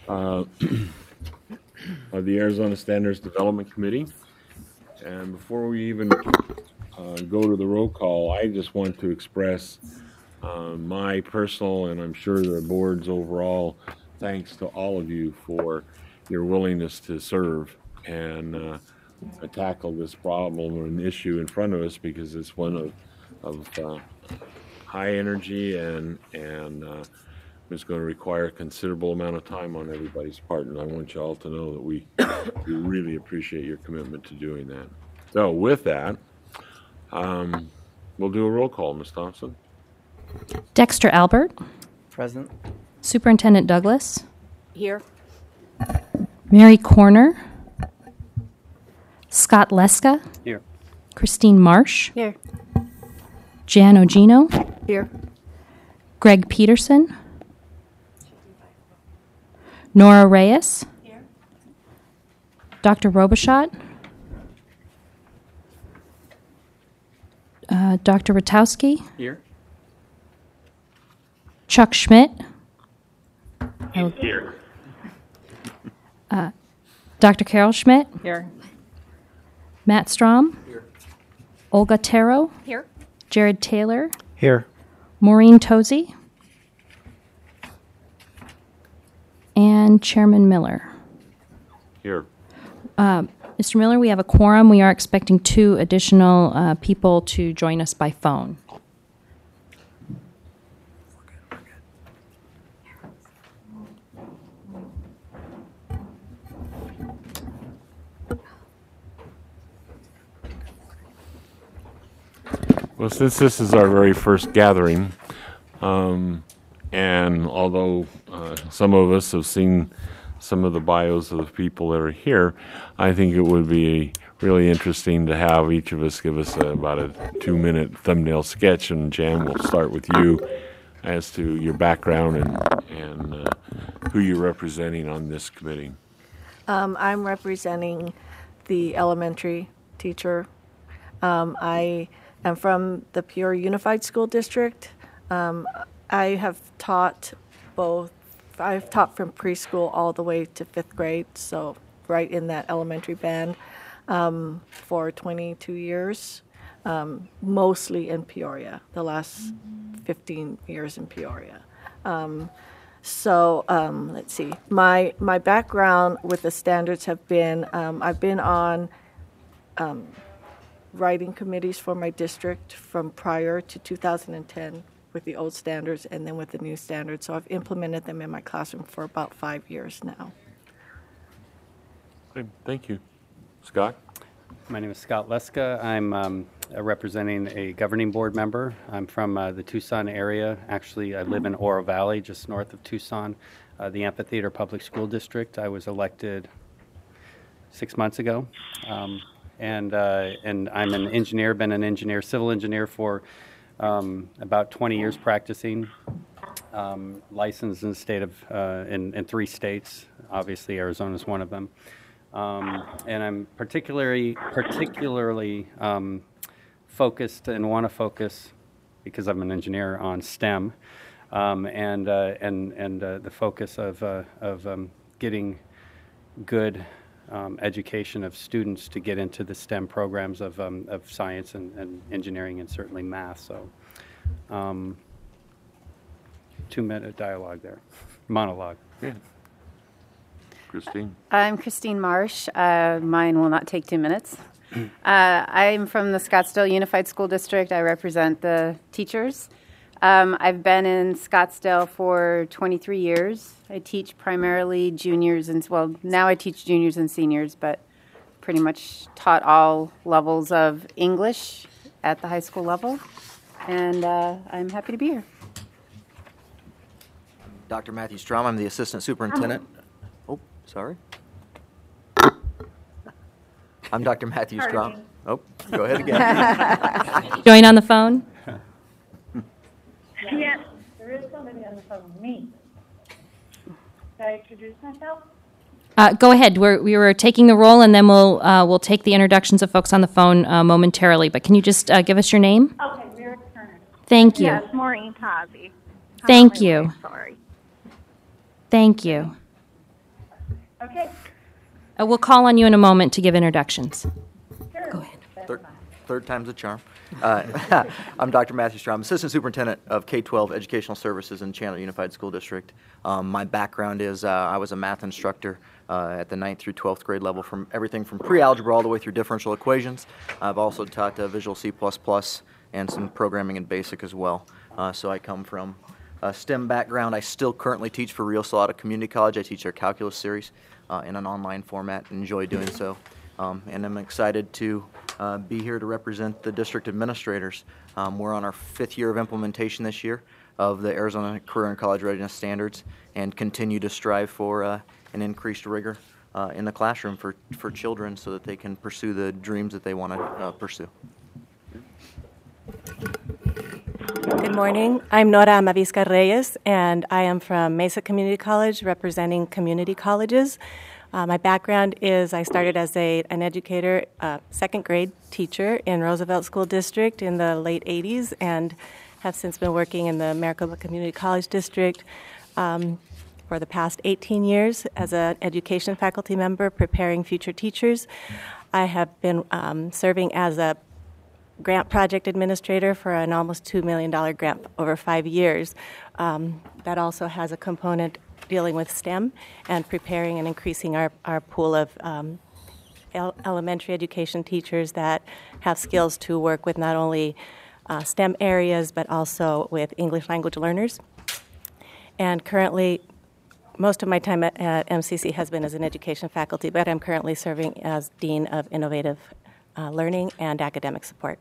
uh, of the Arizona Standards Development Committee. And before we even go to the roll call, I just want to express my personal, and I'm sure the board's overall, thanks to all of you for your willingness to serve and tackle this problem or an issue in front of us, because it's one of high energy and it's going to require a considerable amount of time on everybody's part. And I want you all to know that we really appreciate your commitment to doing that. So with that, we'll do a roll call. Ms. Thompson? Dexter Albert. Present. Superintendent Douglas. Here. Mary Corner. Scott Leska. Here. Christine Marsh. Here. Jan Ogino. Here. Greg Peterson. Nora Reyes. Here. Dr. Robichaud. Dr. Ratowski. Here. Chuck Schmidt. Here. Dr. Carol Schmidt. Here. Matt Strom. Here. Olga Taro. Here. Jared Taylor. Here. Maureen Tozy. And Chairman Miller. Here. Mr. Miller, we have a quorum. We are expecting 2 additional people to join us by phone. Well, since this is our very first gathering, and although some of us have seen some of the bios of the people that are here, I think it would be really interesting to have each of us give us about a 2-minute thumbnail sketch. And Jan, we'll start with you as to your background and who you're representing on this committee. I'm representing the elementary teacher. I am from the Peoria Unified School District. I have taught I've taught from preschool all the way to 5th grade, so right in that elementary band, for 22 years, mostly in Peoria, the last 15 years in Peoria. Let's see. My background with the standards have been, I've been on writing committees for my district from prior to 2010 with the old standards and then with the new standards. So I've implemented them in my classroom for about 5 years now. Okay, thank you. Scott? My name is Scott Leska. I'm representing a governing board member. I'm from the Tucson area. Actually, I live in Oro Valley, just north of Tucson, the Amphitheater Public School District. I was elected 6 months ago. And I'm an engineer, been an engineer, civil engineer for about 20 years practicing, licensed in the state of, in 3 states. Obviously, Arizona is one of them. And I'm particularly focused and want to focus, because I'm an engineer, on STEM, and the focus of getting good education of students to get into the STEM programs of science and engineering and certainly math. So 2-minute dialogue there, monologue. Yeah. Christine? I'm Christine Marsh. Mine will not take 2 minutes. I'm from the Scottsdale Unified School District. I represent the teachers. I've been in Scottsdale for 23 years. I teach primarily juniors, and well, now I teach juniors and seniors, but pretty much taught all levels of English at the high school level, and I'm happy to be here. Dr. Matthew Strom, I'm the assistant superintendent. Oh, sorry. I'm Dr. Matthew Strom. Oh, go ahead again. Join on the phone. Yes, there is somebody on the phone with me. Can I introduce myself? Go ahead. We were taking the roll, and then we'll take the introductions of folks on the phone momentarily. But can you just give us your name? Okay, Mary Turner. Thank you. Yes, Maureen Tazi. Thank you. Sorry. Thank you. Okay, We'll call on you in a moment to give introductions. sure. Go ahead. Third time's a charm. I'm Dr. Matthew Strom, Assistant Superintendent of K-12 Educational Services in Chandler Unified School District. My background is I was a math instructor at the 9th through 12th grade level, from everything from pre-algebra all the way through differential equations. I've also taught Visual C++ and some programming in BASIC as well. So I come from a STEM background. I still currently teach for Rio Salado Community College. I teach their calculus series in an online format and enjoy doing so. And I'm excited to be here to represent the district administrators. We're on our 5th year of implementation this year of the Arizona Career and College Readiness Standards, and continue to strive for an increased rigor in the classroom for children so that they can pursue the dreams that they want to pursue. Good morning. I'm Nora Amavisca Reyes, and I am from Mesa Community College, representing community colleges. My background is I started as an educator, second grade teacher in Roosevelt School District in the late 80s, and have since been working in the Maricopa Community College District for the past 18 years as an education faculty member preparing future teachers. I have been serving as a grant project administrator for an almost $2 million grant over 5 years. That also has a component dealing with STEM and preparing and increasing our pool of elementary education teachers that have skills to work with not only STEM areas but also with English language learners. And currently, most of my time at MCC has been as an education faculty, but I'm currently serving as Dean of Innovative Learning and Academic Support.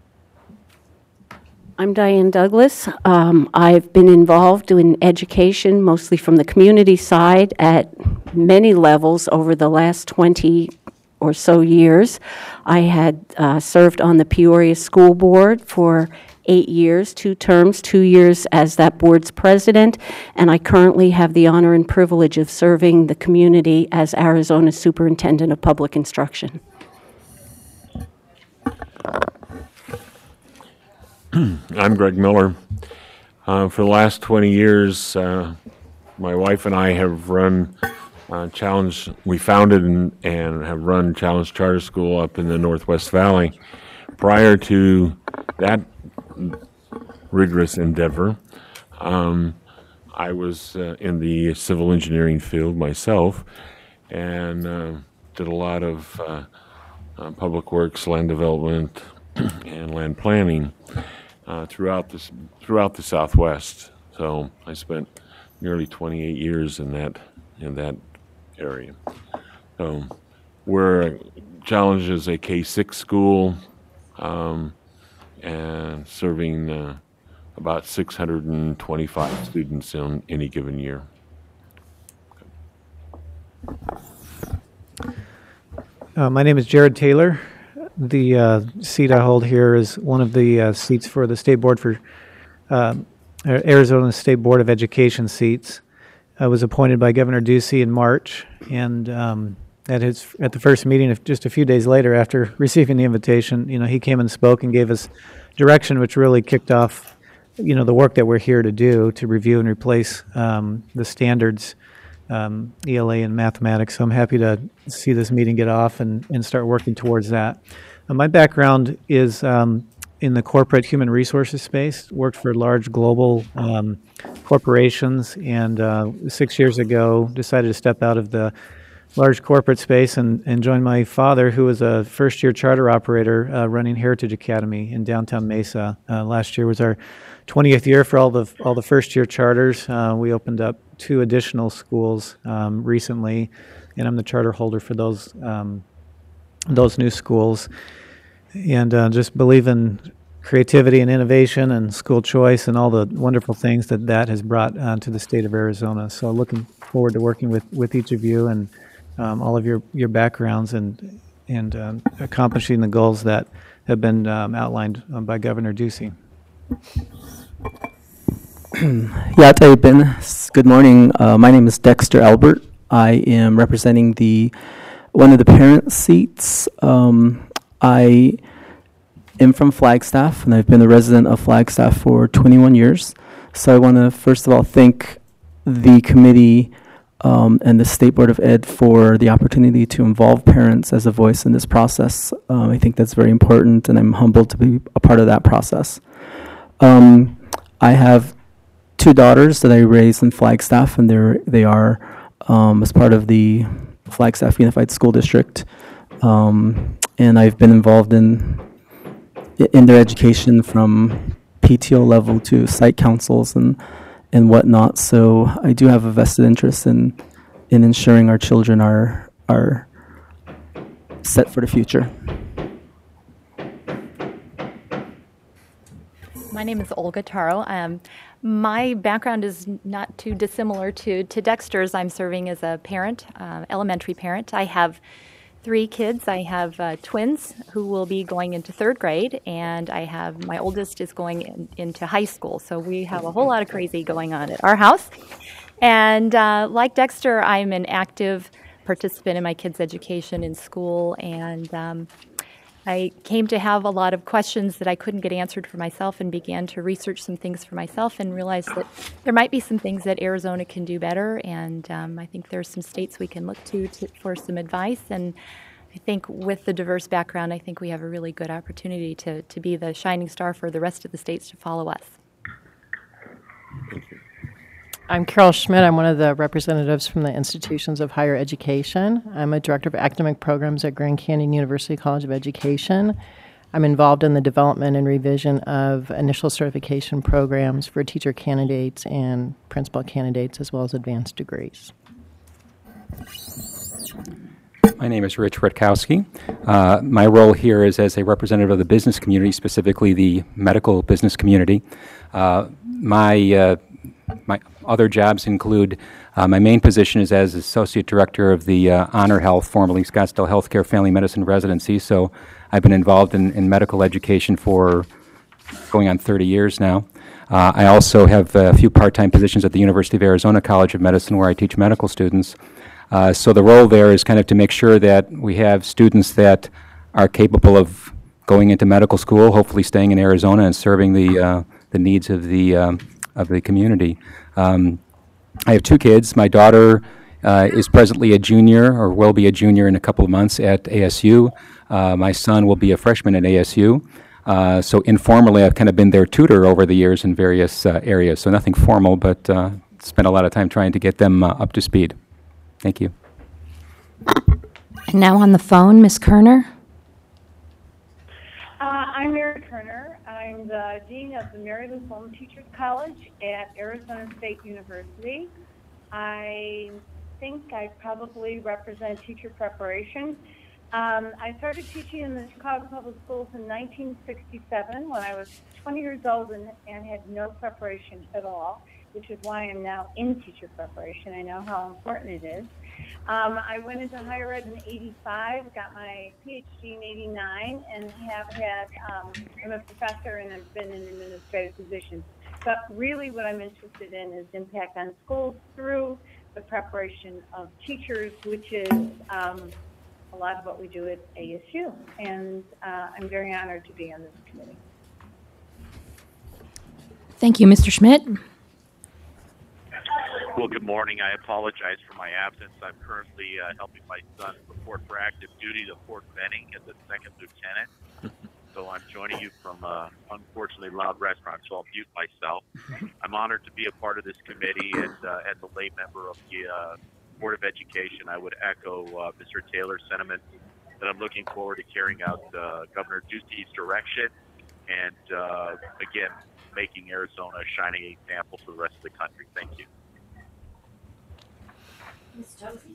I'm Diane Douglas. I've been involved in education, mostly from the community side, at many levels over the last 20 or so years. I had served on the Peoria School Board for 8 years, 2 terms, 2 years as that board's president, and I currently have the honor and privilege of serving the community as Arizona's Superintendent of Public Instruction. I'm Greg Miller. For the last 20 years, my wife and I have run we founded and have run Challenge Charter School up in the Northwest Valley. Prior to that rigorous endeavor, I was in the civil engineering field myself, and did a lot of public works, land development, and land planning throughout the Southwest. So I spent nearly 28 years in that area. So we're challenged as a K-6 school, and serving about 625 students in any given year. My name is Jared Taylor. The seat I hold here is one of the seats for the State Board for Arizona State Board of Education seats. I was appointed by Governor Ducey in March, and at the first meeting, just a few days later after receiving the invitation, he came and spoke and gave us direction, which really kicked off, the work that we're here to do, to review and replace the standards, ELA and mathematics. So I'm happy to see this meeting get off and start working towards that. My background is in the corporate human resources space, worked for large global corporations, and 6 years ago decided to step out of the large corporate space and join my father, who was a first-year charter operator running Heritage Academy in downtown Mesa. Last year was our 20th year for all the first-year charters. We opened up 2 additional schools recently, and I'm the charter holder for those new schools. And just believe in creativity and innovation and school choice and all the wonderful things that has brought to the state of Arizona. So looking forward to working with each of you and all of your backgrounds and accomplishing the goals that have been outlined by Governor Ducey. Good morning. My name is Dexter Albert. I am representing one of the parent seats. I am from Flagstaff, and I've been a resident of Flagstaff for 21 years. So I want to, first of all, thank the committee and the State Board of Ed for the opportunity to involve parents as a voice in this process. I think that's very important, and I'm humbled to be a part of that process. I have 2 daughters that I raised in Flagstaff, and they are as part of the Flagstaff Unified School District, and I've been involved in their education from PTO level to site councils and whatnot. So I do have a vested interest in ensuring our children are set for the future. My name is Olga Taro. My background is not too dissimilar to Dexter's. I'm serving as a parent, elementary parent. I have 3 kids. I have twins who will be going into 3rd grade, and I have my oldest is going into high school. So we have a whole lot of crazy going on at our house. And like Dexter, I'm an active participant in my kids' education in school, and I came to have a lot of questions that I couldn't get answered for myself and began to research some things for myself and realized that there might be some things that Arizona can do better, and I think there's some states we can look to for some advice. And I think with the diverse background, I think we have a really good opportunity to be the shining star for the rest of the states to follow us. Thank you. I'm Carol Schmidt. I'm one of the representatives from the Institutions of Higher Education. I'm a director of academic programs at Grand Canyon University College of Education. I'm involved in the development and revision of initial certification programs for teacher candidates and principal candidates, as well as advanced degrees. My name is Rich Rutkowski. My role here is as a representative of the business community, specifically the medical business community. My other jobs include my main position is as Associate Director of the Honor Health, formerly Scottsdale Healthcare Family Medicine Residency. So I've been involved in medical education for going on 30 years now. I also have a few part-time positions at the University of Arizona College of Medicine where I teach medical students. So the role there is kind of to make sure that we have students that are capable of going into medical school, hopefully staying in Arizona and serving the needs of the community. I have 2 kids. My daughter is presently a junior, or will be a junior in a couple of months at ASU. My son will be a freshman at ASU. So informally, I've kind of been their tutor over the years in various areas. So nothing formal, but spent a lot of time trying to get them up to speed. Thank you. And now on the phone, Ms. Kerner. I'm Mary Kerner. I'm the Dean of the Mary Lou Holm Teachers College at Arizona State University. I think I probably represent teacher preparation. I started teaching in the Chicago Public Schools in 1967 when I was 20 years old and had no preparation at all, which is why I'm now in teacher preparation. I know how important it is. I went into higher ed in 85, got my PhD in 89, and have had, I'm a professor and I've been in administrative positions. But really what I'm interested in is impact on schools through the preparation of teachers, which is a lot of what we do at ASU. And I'm very honored to be on this committee. Thank you, Mr. Schmidt. Well, good morning. I apologize for my absence. I'm currently helping my son report for active duty to Fort Benning as a second lieutenant. So I'm joining you from unfortunately loud restaurant, so I'll mute myself. I'm honored to be a part of this committee, and as a lay member of the Board of Education, I would echo Mr. Taylor's sentiments that I'm looking forward to carrying out Governor Ducey's direction and, again, making Arizona a shining example for the rest of the country. Thank you. Ms. Tozy?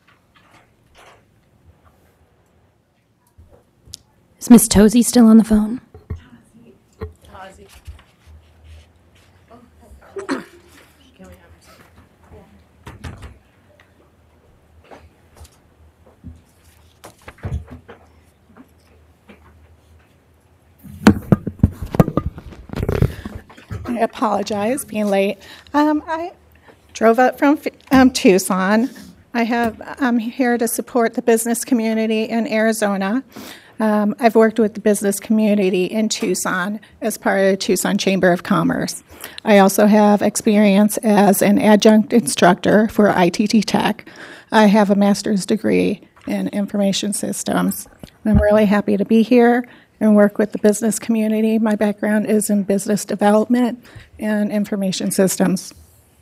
Is Ms. Tozy still on the phone? Tozy. I apologize being late. I drove up from Tucson. I'm here to support the business community in Arizona. I've worked with the business community in Tucson as part of the Tucson Chamber of Commerce. I also have experience as an adjunct instructor for ITT Tech. I have a master's degree in information systems. I'm really happy to be here and work with the business community. My background is in business development and information systems.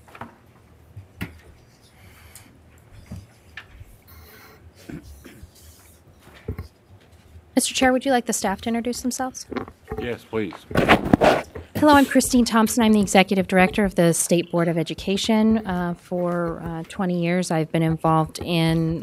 Mr. Chair, would you like the staff to introduce themselves? Yes, please. Hello, I'm Christine Thompson. I'm the Executive Director of the State Board of Education. For 20 years, I've been involved in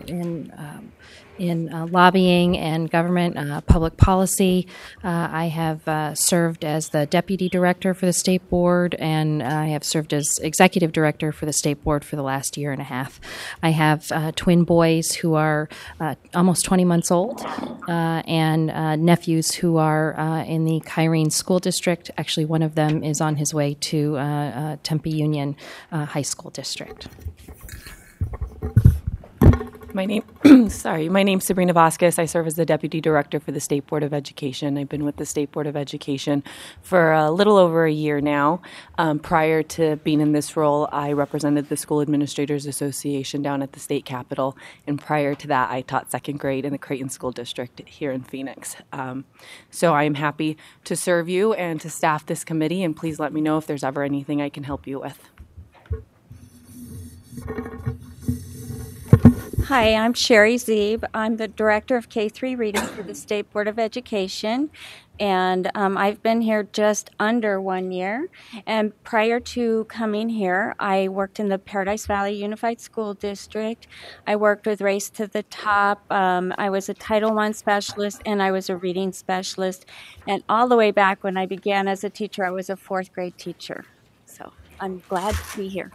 lobbying and government public policy. I have served as the Deputy Director for the State Board, and I have served as Executive Director for the State Board for the last year and a half. I have twin boys who are almost 20 months old, and nephews who are in the Kyrene School District. Actually, one of them is on his way to Tempe Union High School District. My name's Sabrina Vasquez. I serve as the Deputy Director for the State Board of Education. I've been with the State Board of Education for a little over a year now. Prior to being in this role, I represented the School Administrators Association down at the state capitol, and prior to that, I taught second grade in the Creighton School District here in Phoenix. So I am happy to serve you and to staff this committee, and please let me know if there's ever anything I can help you with. Hi, I'm Sherry Zeeb. I'm the Director of K-3 Reading for the State Board of Education, and I've been here just under 1 year. And prior to coming here, I worked in the Paradise Valley Unified School District. I worked with Race to the Top. I was a Title I specialist, and I was a reading specialist. And all the way back when I began as a teacher, I was a fourth grade teacher. So I'm glad to be here.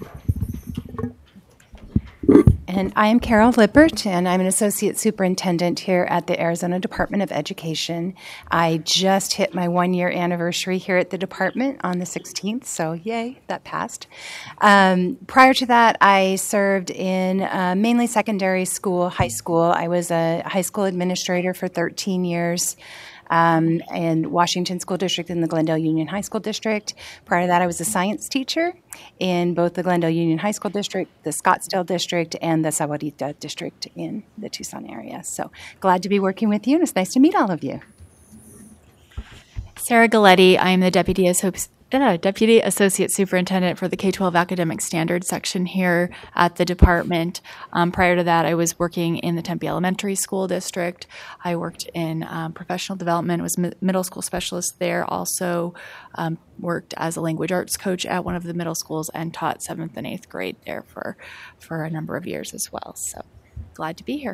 And I am Carol Lippert, and I'm an Associate Superintendent here at the Arizona Department of Education. I just hit my 1 year anniversary here at the department on the 16th, so yay, that passed. Prior to that, I served in mainly secondary school, high school. I was a high school administrator for 13 years. In Washington School District and the Glendale Union High School District. Prior to that, I was a science teacher in both the Glendale Union High School District, the Scottsdale District, and the Sahuarita District in the Tucson area. So glad to be working with you, and it's nice to meet all of you. Sarah Galletti. I am the Deputy Associate Superintendent for the K-12 Academic Standards section here at the department. Prior to that, I was working in the Tempe Elementary School District. I worked in professional development, was middle school specialist there, also worked as a language arts coach at one of the middle schools and taught 7th and 8th grade there for a number of years as well. So glad to be here.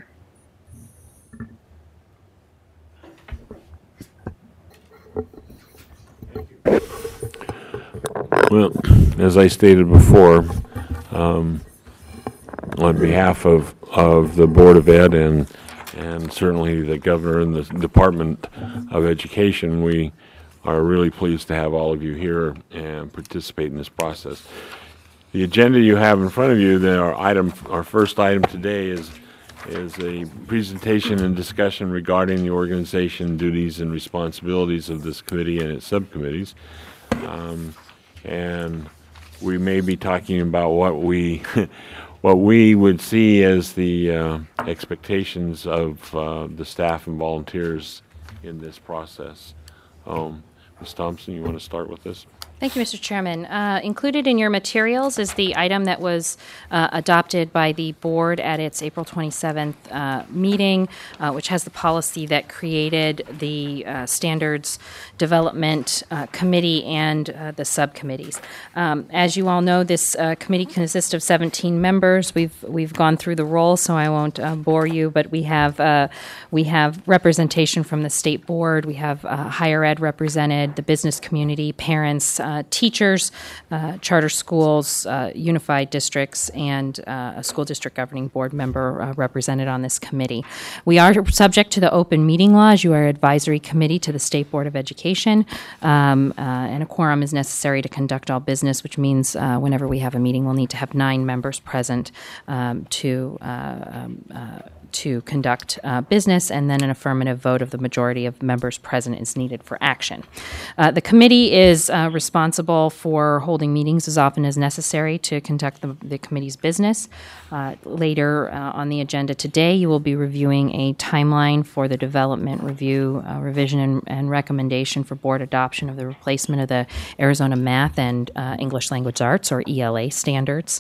Well, as I stated before, on behalf of the Board of Ed and certainly the Governor and the Department of Education, we are really pleased to have all of you here and participate in this process. The agenda you have in front of you, our first item today is a presentation and discussion regarding the organization, duties, and responsibilities of this committee and its subcommittees. And we may be talking about what we would see as the expectations of the staff and volunteers in this process. Ms. Thompson, you want to start with this? Thank you, Mr. Chairman. Included in your materials is the item that was adopted by the board at its April 27th meeting, which has the policy that created the Standards Development Committee and the subcommittees. As you all know, this committee consists of 17 members. We've gone through the roll, so I won't bore you, but we have representation from the state board. We have higher ed represented, the business community, parents, teachers, charter schools, unified districts, and a school district governing board member represented on this committee. We are subject to the open meeting law, as you are advisory committee to the State Board of Education, and a quorum is necessary to conduct all business, which means whenever we have a meeting, we'll need to have 9 members present to conduct business, and then an affirmative vote of the majority of members present is needed for action. The committee is responsible for holding meetings as often as necessary to conduct the committee's business. Later on the agenda today, you will be reviewing a timeline for the development review, revision, and recommendation for board adoption of the replacement of the Arizona Math and English Language Arts, or ELA, standards.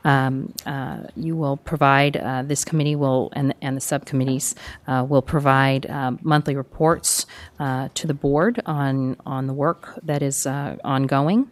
You will provide, this committee will, and the subcommittees will provide monthly reports to the board on the work that is ongoing.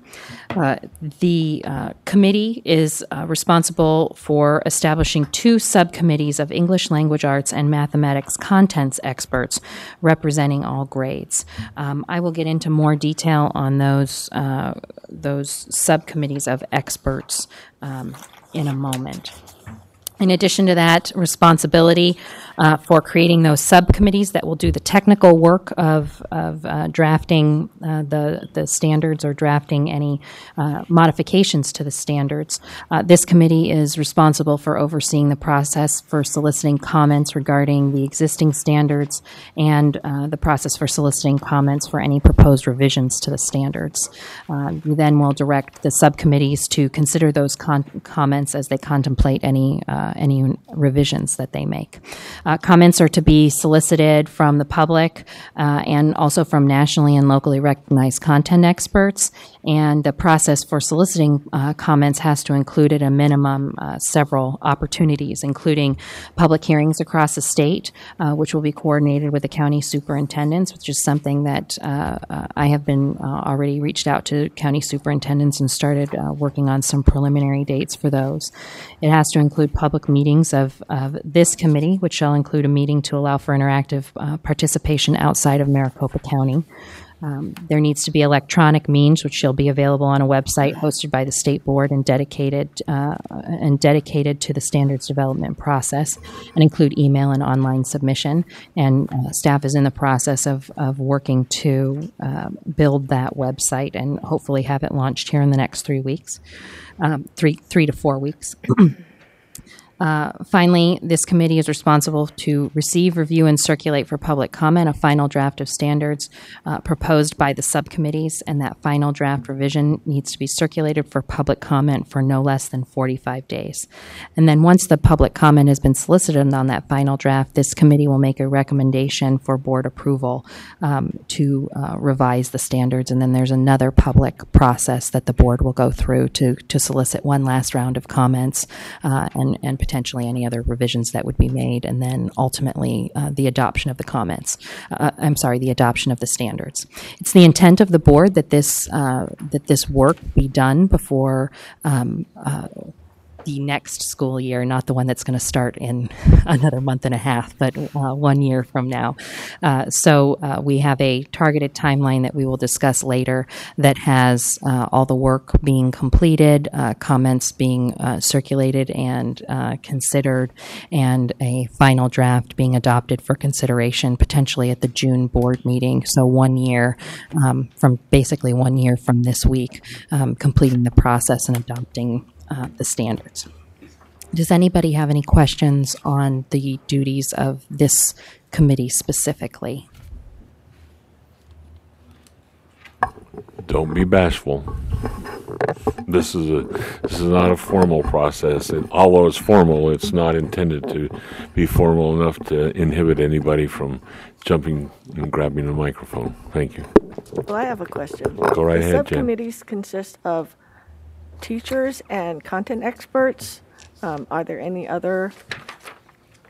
The committee is responsible for establishing 2 subcommittees of English Language Arts and Mathematics contents experts representing all grades. I will get into more detail on those subcommittees of experts in a moment. In addition to that responsibility for creating those subcommittees that will do the technical work of drafting the standards or drafting any modifications to the standards, this committee is responsible for overseeing the process for soliciting comments regarding the existing standards and the process for soliciting comments for any proposed revisions to the standards. You then will direct the subcommittees to consider those comments as they contemplate any revisions that they make. Comments are to be solicited from the public and also from nationally and locally recognized content experts. And the process for soliciting comments has to include at a minimum several opportunities, including public hearings across the state, which will be coordinated with the county superintendents, which is something that I have been already reached out to county superintendents and started working on some preliminary dates for those. It has to include public meetings of this committee, which shall include a meeting to allow for interactive participation outside of Maricopa County. There needs to be electronic means, which shall be available on a website hosted by the state board and dedicated to the standards development process, and include email and online submission. And staff is in the process of working to build that website and hopefully have it launched here in the next 3 weeks, 3 to 4 weeks. Finally, this committee is responsible to receive, review, and circulate for public comment a final draft of standards proposed by the subcommittees, and that final draft revision needs to be circulated for public comment for no less than 45 days. And then once the public comment has been solicited on that final draft, this committee will make a recommendation for board approval to revise the standards, and then there's another public process that the board will go through to solicit one last round of comments and potentially any other revisions that would be made, and then ultimately the adoption of the comments. The adoption of the standards. It's the intent of the board that this work be done before the next school year, not the one that's going to start in another month and a half, but 1 year from now. So we have a targeted timeline that we will discuss later that has all the work being completed, comments being circulated and considered, and a final draft being adopted for consideration potentially at the June board meeting. So 1 year from basically 1 year from this week, completing the process and adopting the standards. Does anybody have any questions on the duties of this committee specifically? Don't be bashful. This is not a formal process, and although it's formal, it's not intended to be formal enough to inhibit anybody from jumping and grabbing a microphone. Thank you. Well, I have a question. Go right ahead, Jen. Subcommittees consist of teachers and content experts. Are there any other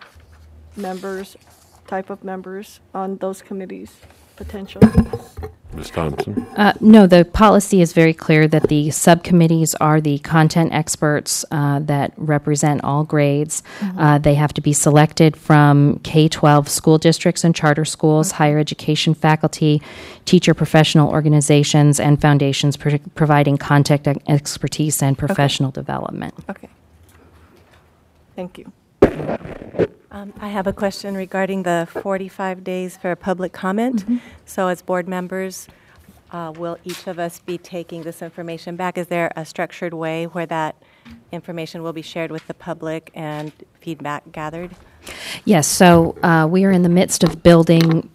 type of members on those committees potentially? Ms. Thompson? No, the policy is very clear that the subcommittees are the content experts that represent all grades. They have to be selected from K-12 school districts and charter schools, higher education faculty, teacher professional organizations, and foundations providing content expertise and professional development. Okay. Thank you. I have a question regarding the 45 days for public comment. So as board members, will each of us be taking this information back? Is there a structured way where that information will be shared with the public and feedback gathered? Yes, so we are in the midst of building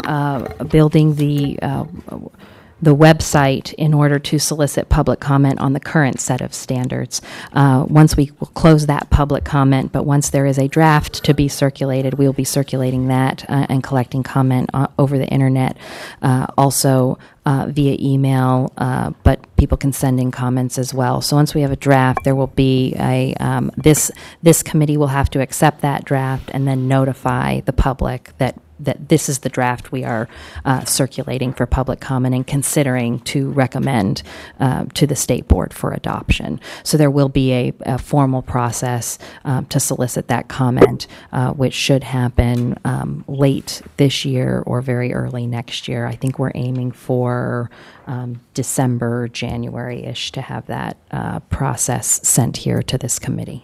the website in order to solicit public comment on the current set of standards. Once we will close that public comment, but once there is a draft to be circulated, we'll be circulating that and collecting comment over the internet, also via email, but people can send in comments as well. So once we have a draft, there will be this committee will have to accept that draft and then notify the public that this is the draft we are circulating for public comment and considering to recommend to the state board for adoption. So there will be a formal process to solicit that comment, which should happen late this year or very early next year. I think we're aiming for December, January-ish to have that process sent here to this committee.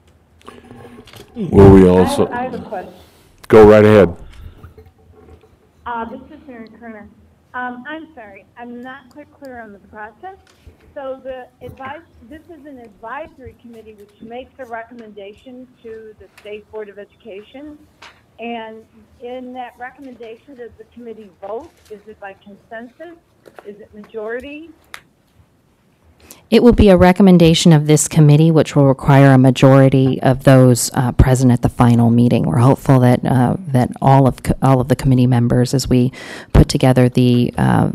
Will we also... I have a question. Go right ahead. This is Mary Kerner. I'm sorry, I'm not quite clear on the process. So this is an advisory committee which makes a recommendation to the State Board of Education. And in that recommendation, does the committee vote? Is it by consensus? Is it majority? It will be a recommendation of this committee, which will require a majority of those present at the final meeting. We're hopeful that that all of the committee members, as we put together the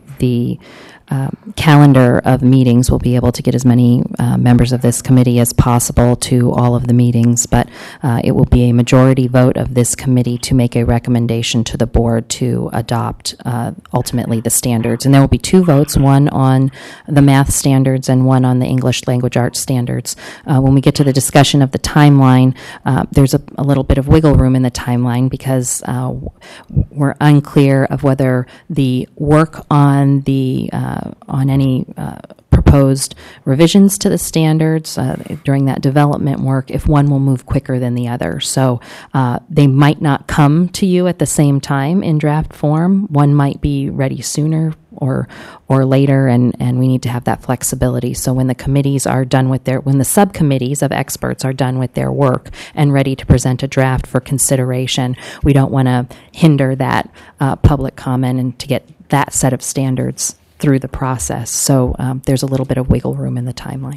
calendar of meetings, will be able to get as many members of this committee as possible to all of the meetings. But it will be a majority vote of this committee to make a recommendation to the board to adopt ultimately the standards. And there will be two votes, one on the math standards and one on the English language arts standards. When we get to the discussion of the timeline, there's a little bit of wiggle room in the timeline because we're unclear of whether the work on the on any proposed revisions to the standards during that development work, if one will move quicker than the other. So they might not come to you at the same time in draft form. One might be ready sooner or later, and we need to have that flexibility. So when the committees are done with when the subcommittees of experts are done with their work and ready to present a draft for consideration, we don't want to hinder that public comment and to get that set of standards through the process. So there's a little bit of wiggle room in the timeline.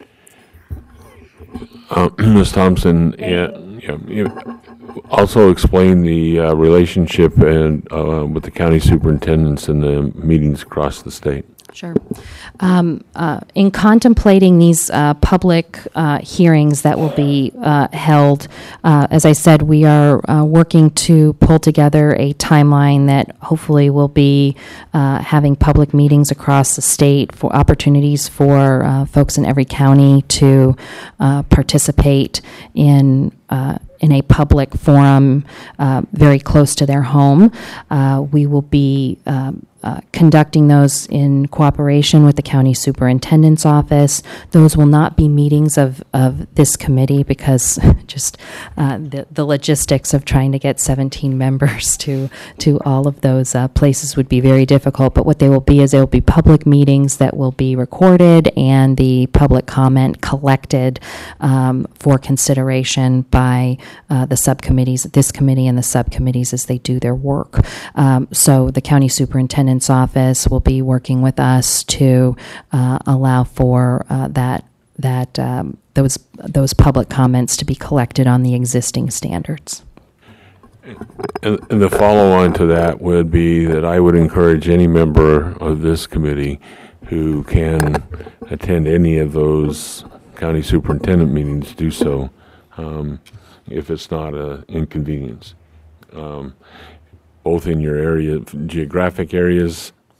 Ms. Thompson, also explain the relationship and with the county superintendents and the meetings across the state. Sure. In contemplating these public hearings that will be held, as I said, we are working to pull together a timeline that hopefully will be having public meetings across the state for opportunities for folks in every county to participate in a public forum very close to their home. We will be conducting those in cooperation with the county superintendent's office. Those will not be meetings of this committee because just the logistics of trying to get 17 members to all of those places would be very difficult. But what they will be is they will be public meetings that will be recorded and the public comment collected for consideration by the subcommittees, this committee and the subcommittees as they do their work. So the county superintendent's office will be working with us to allow for those public comments to be collected on the existing standards. And the follow-on to that would be that I would encourage any member of this committee who can attend any of those county superintendent meetings to do so, if it's not an inconvenience. Both in your area, geographic areas,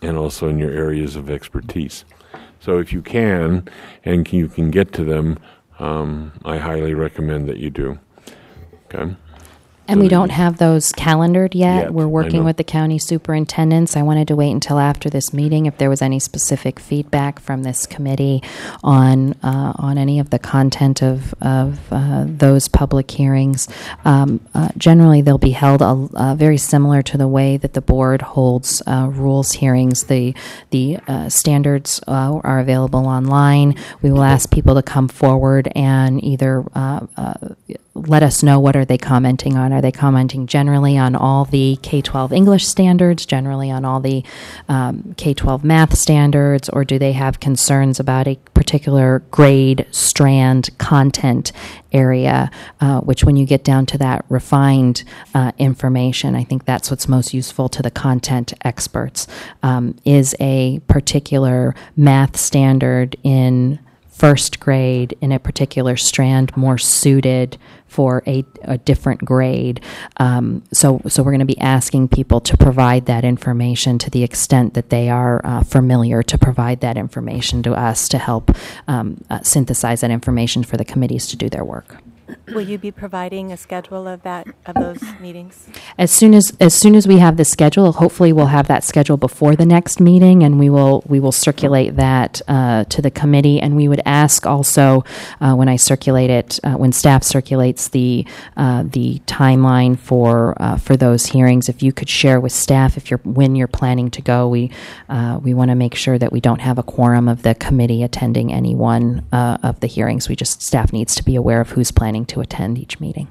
and also in your areas of expertise. So if you can, and you can get to them, I highly recommend that you do. Okay? And we don't have those calendared yet. We're I working know. with the county superintendents. I wanted to wait until after this meeting if there was any specific feedback from this committee on any of the content of those public hearings. Generally, they'll be held very similar to the way that the board holds rules hearings. The standards are available online. We will ask people to come forward and either let us know what are they commenting on. Are they commenting generally on all the K-12 English standards, generally on all the K-12 math standards, or do they have concerns about a particular grade, strand, content area, which when you get down to that refined information, I think that's what's most useful to the content experts. Is a particular math standard in first grade in a particular strand more suited for a different grade. So we're going to be asking people to provide that information to the extent that they are familiar, to provide that information to us to help synthesize that information for the committees to do their work. Will you be providing a schedule of those meetings? As soon as we have the schedule, hopefully we'll have that schedule before the next meeting, and we will circulate that to the committee. And we would ask also when I circulate it, when staff circulates the timeline for those hearings, if you could share with staff when you're planning to go. We want to make sure that we don't have a quorum of the committee attending any one of the hearings. Staff needs to be aware of who's planning to attend each meeting.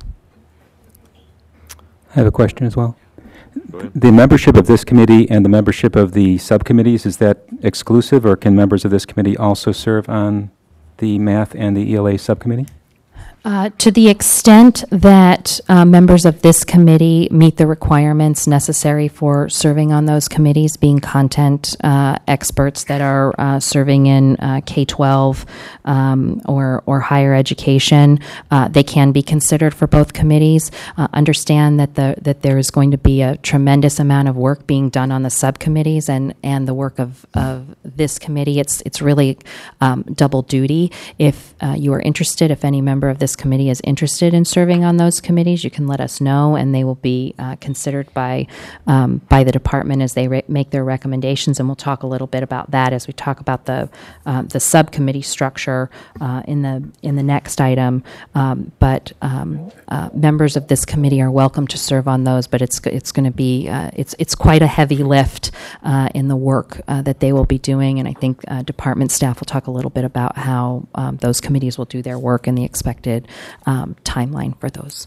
I have a question as well. The membership of this committee and the membership of the subcommittees, is that exclusive, or can members of this committee also serve on the math and the ELA subcommittee? To the extent that members of this committee meet the requirements necessary for serving on those committees, being content experts that are serving in K-12 or higher education, they can be considered for both committees. Understand that there is going to be a tremendous amount of work being done on the subcommittees and the work of this committee. It's really double duty. If you are interested, if any member of this committee is interested in serving on those committees, you can let us know, and they will be considered by the department as they make their recommendations. And we'll talk a little bit about that as we talk about the subcommittee structure in the next item. But members of this committee are welcome to serve on those. But it's going to be it's quite a heavy lift in the work that they will be doing. And I think department staff will talk a little bit about how those committees will do their work and the expected timeline for those.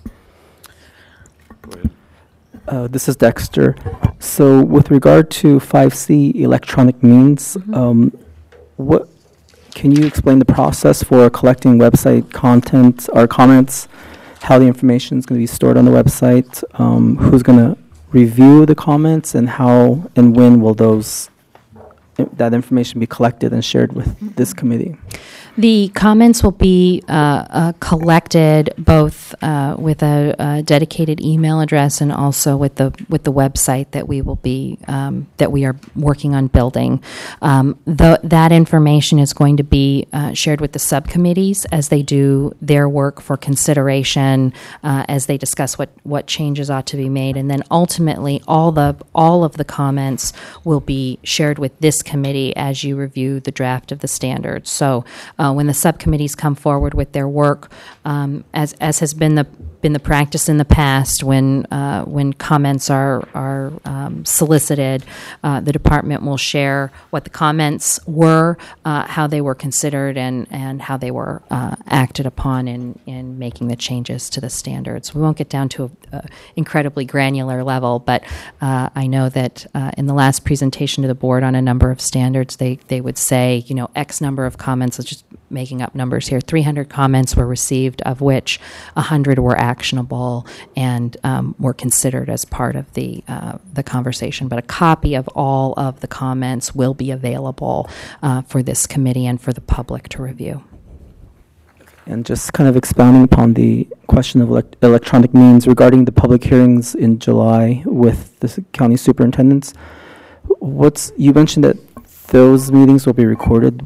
This is Dexter. So with regard to 5C electronic means, what can you explain the process for collecting website content or comments, how the information is going to be stored on the website, who's going to review the comments, and how and when will that information be collected and shared with this committee? The comments will be collected both with a dedicated email address and also with the website that we will be that we are working on building. That information is going to be shared with the subcommittees as they do their work for consideration, as they discuss what changes ought to be made, and then ultimately all of the comments will be shared with this committee as you review the draft of the standards. So when the subcommittees come forward with their work, as has been the practice in the past, when comments are solicited, the department will share what the comments were, how they were considered, and how they were acted upon in making the changes to the standards. We won't get down to an incredibly granular level, but I know that in the last presentation to the board on a number of standards, they would say, X number of comments, let's just making up numbers here, 300 comments were received, of which 100 were actionable and were considered as part of the conversation. But a copy of all of the comments will be available for this committee and for the public to review. And just kind of expounding upon the question of electronic means regarding the public hearings in July with the county superintendents, You mentioned that those meetings will be recorded.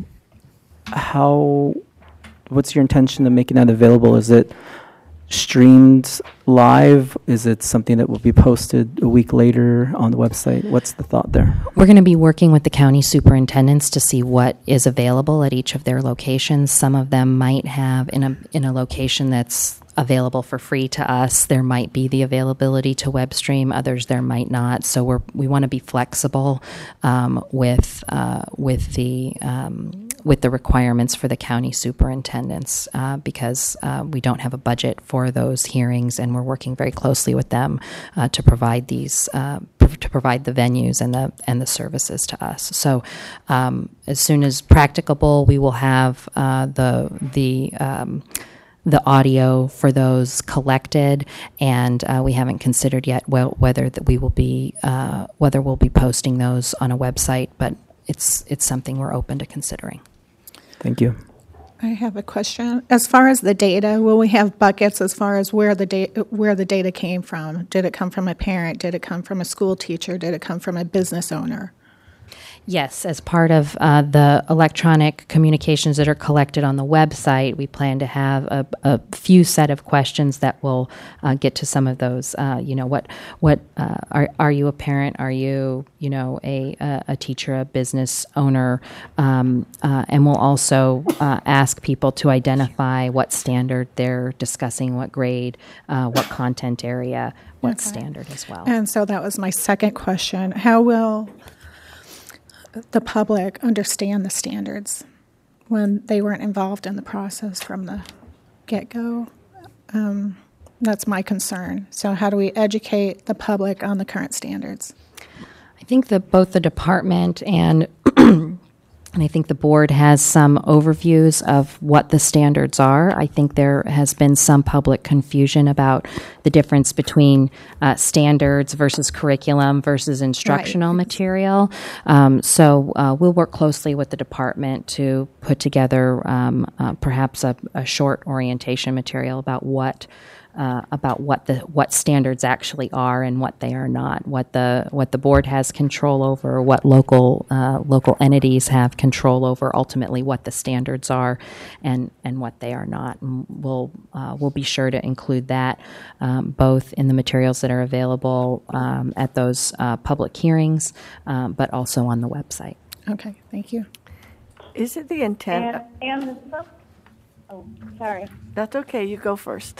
What's your intention of making that available? Is it streamed live? Is it something that will be posted a week later on the website? What's the thought there? We're going to be working with the county superintendents to see what is available at each of their locations. Some of them might have in a location that's available for free to us. There might be the availability to web stream. Others there might not. So we want to be flexible with the requirements for the county superintendents because we don't have a budget for those hearings, and we're working very closely with them to provide these to provide the venues and the services to us. So as soon as practicable, we will have the audio for those collected, and we haven't considered yet whether we'll be posting those on a website, but it's something we're open to considering. Thank you. I have a question. As far as the data, will we have buckets as far as where the data came from? Did it come from a parent? Did it come from a school teacher? Did it come from a business owner? Yes, as part of the electronic communications that are collected on the website, we plan to have a few set of questions that will get to some of those. Are you a parent? Are you a teacher, a business owner? And we'll also ask people to identify what standard they're discussing, what grade, what content area, what standard as well. And so that was my second question. How will the public understand the standards when they weren't involved in the process from the get-go? That's my concern. So how do we educate the public on the current standards? I think that both the department and I think the board has some overviews of what the standards are. I think there has been some public confusion about the difference between standards versus curriculum versus instructional material. So we'll work closely with the department to put together perhaps a short orientation material about what standards actually are and what they are not, what the board has control over, what local entities have control over, ultimately what the standards are and what they are not. And we'll be sure to include that both in the materials that are available at those public hearings, but also on the website. Okay, thank you. Is it the intent? Sorry. That's okay. You go first.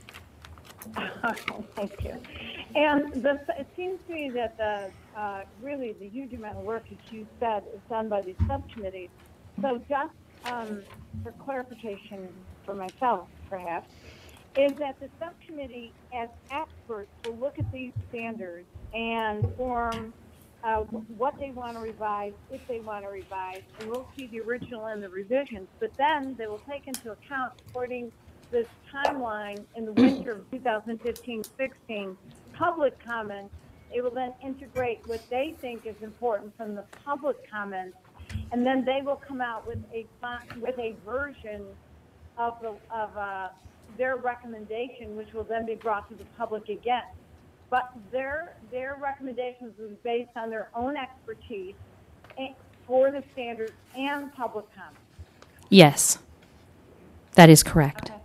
Thank you. And it seems to me that really the huge amount of work, as you said, is done by these subcommittees. So just for clarification for myself, perhaps, is that the subcommittee as experts will look at these standards and form what they want to revise, if they want to revise, and we'll see the original and the revisions, but then they will take into account, according this timeline in the winter of 2015-16, public comments. It will then integrate what they think is important from the public comments, and then they will come out with a version of their recommendation, which will then be brought to the public again. But their recommendations will be based on their own expertise for the standards and public comments. Yes, that is correct. Okay.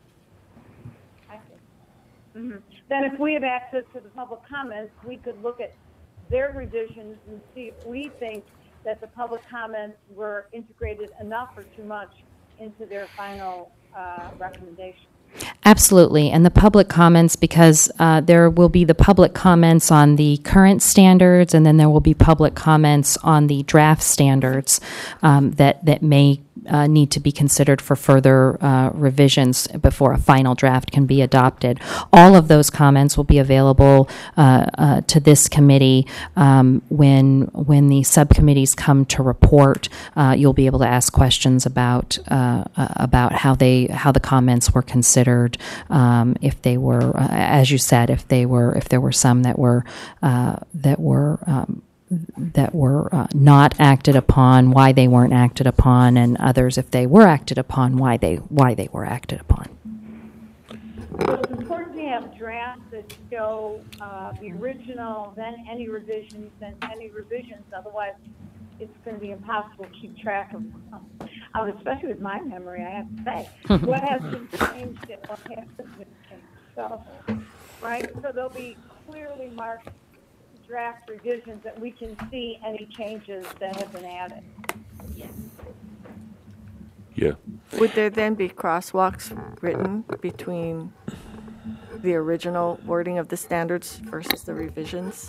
Mm-hmm. Then if we have access to the public comments, we could look at their revisions and see if we think that the public comments were integrated enough or too much into their final recommendation. Absolutely. And the public comments, because there will be the public comments on the current standards, and then there will be public comments on the draft standards that may need to be considered for further revisions before a final draft can be adopted. All of those comments will be available to this committee when the subcommittees come to report. You'll be able to ask questions about how the comments were considered, if they were, as you said, if there were some that were not acted upon, why they weren't acted upon, and others, if they were acted upon, why they were acted upon. So it's important to have drafts that show the original, then any revisions, otherwise it's going to be impossible to keep track of, especially with my memory, I have to say. What has been changed and what hasn't been changed. So, right? So there'll be clearly marked draft revisions that we can see any changes that have been added. Yeah. Would there then be crosswalks written between the original wording of the standards versus the revisions?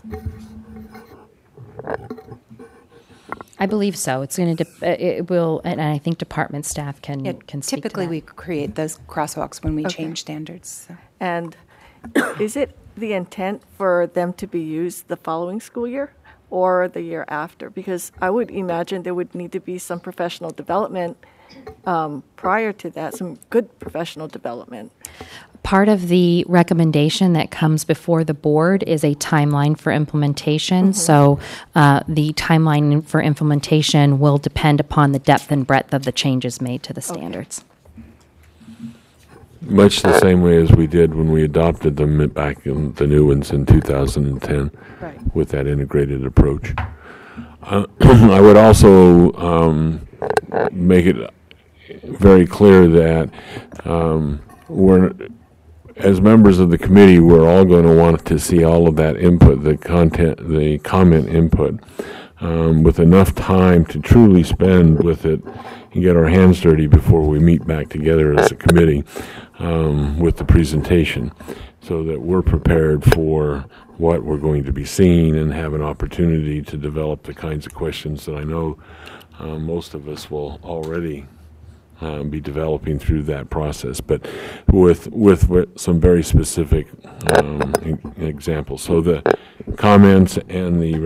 I believe so. It's going to. It will, and I think department staff can speak to Typically, that. we create those crosswalks when we change standards. So. And is it the intent for them to be used the following school year or the year after? Because I would imagine there would need to be some professional development prior to that, some good professional development. Part of the recommendation that comes before the board is a timeline for implementation. So the timeline for implementation will depend upon the depth and breadth of the changes made to the standards. Much the same way as we did when we adopted them back in the new ones in 2010 with that integrated approach. I would also make it very clear that as members of the committee, we're all going to want to see all of that input, the comment input, with enough time to truly spend with it and get our hands dirty before we meet back together as a committee with the presentation, so that we're prepared for what we're going to be seeing and have an opportunity to develop the kinds of questions that I know most of us will already be developing through that process, but with some very specific examples. So the comments and the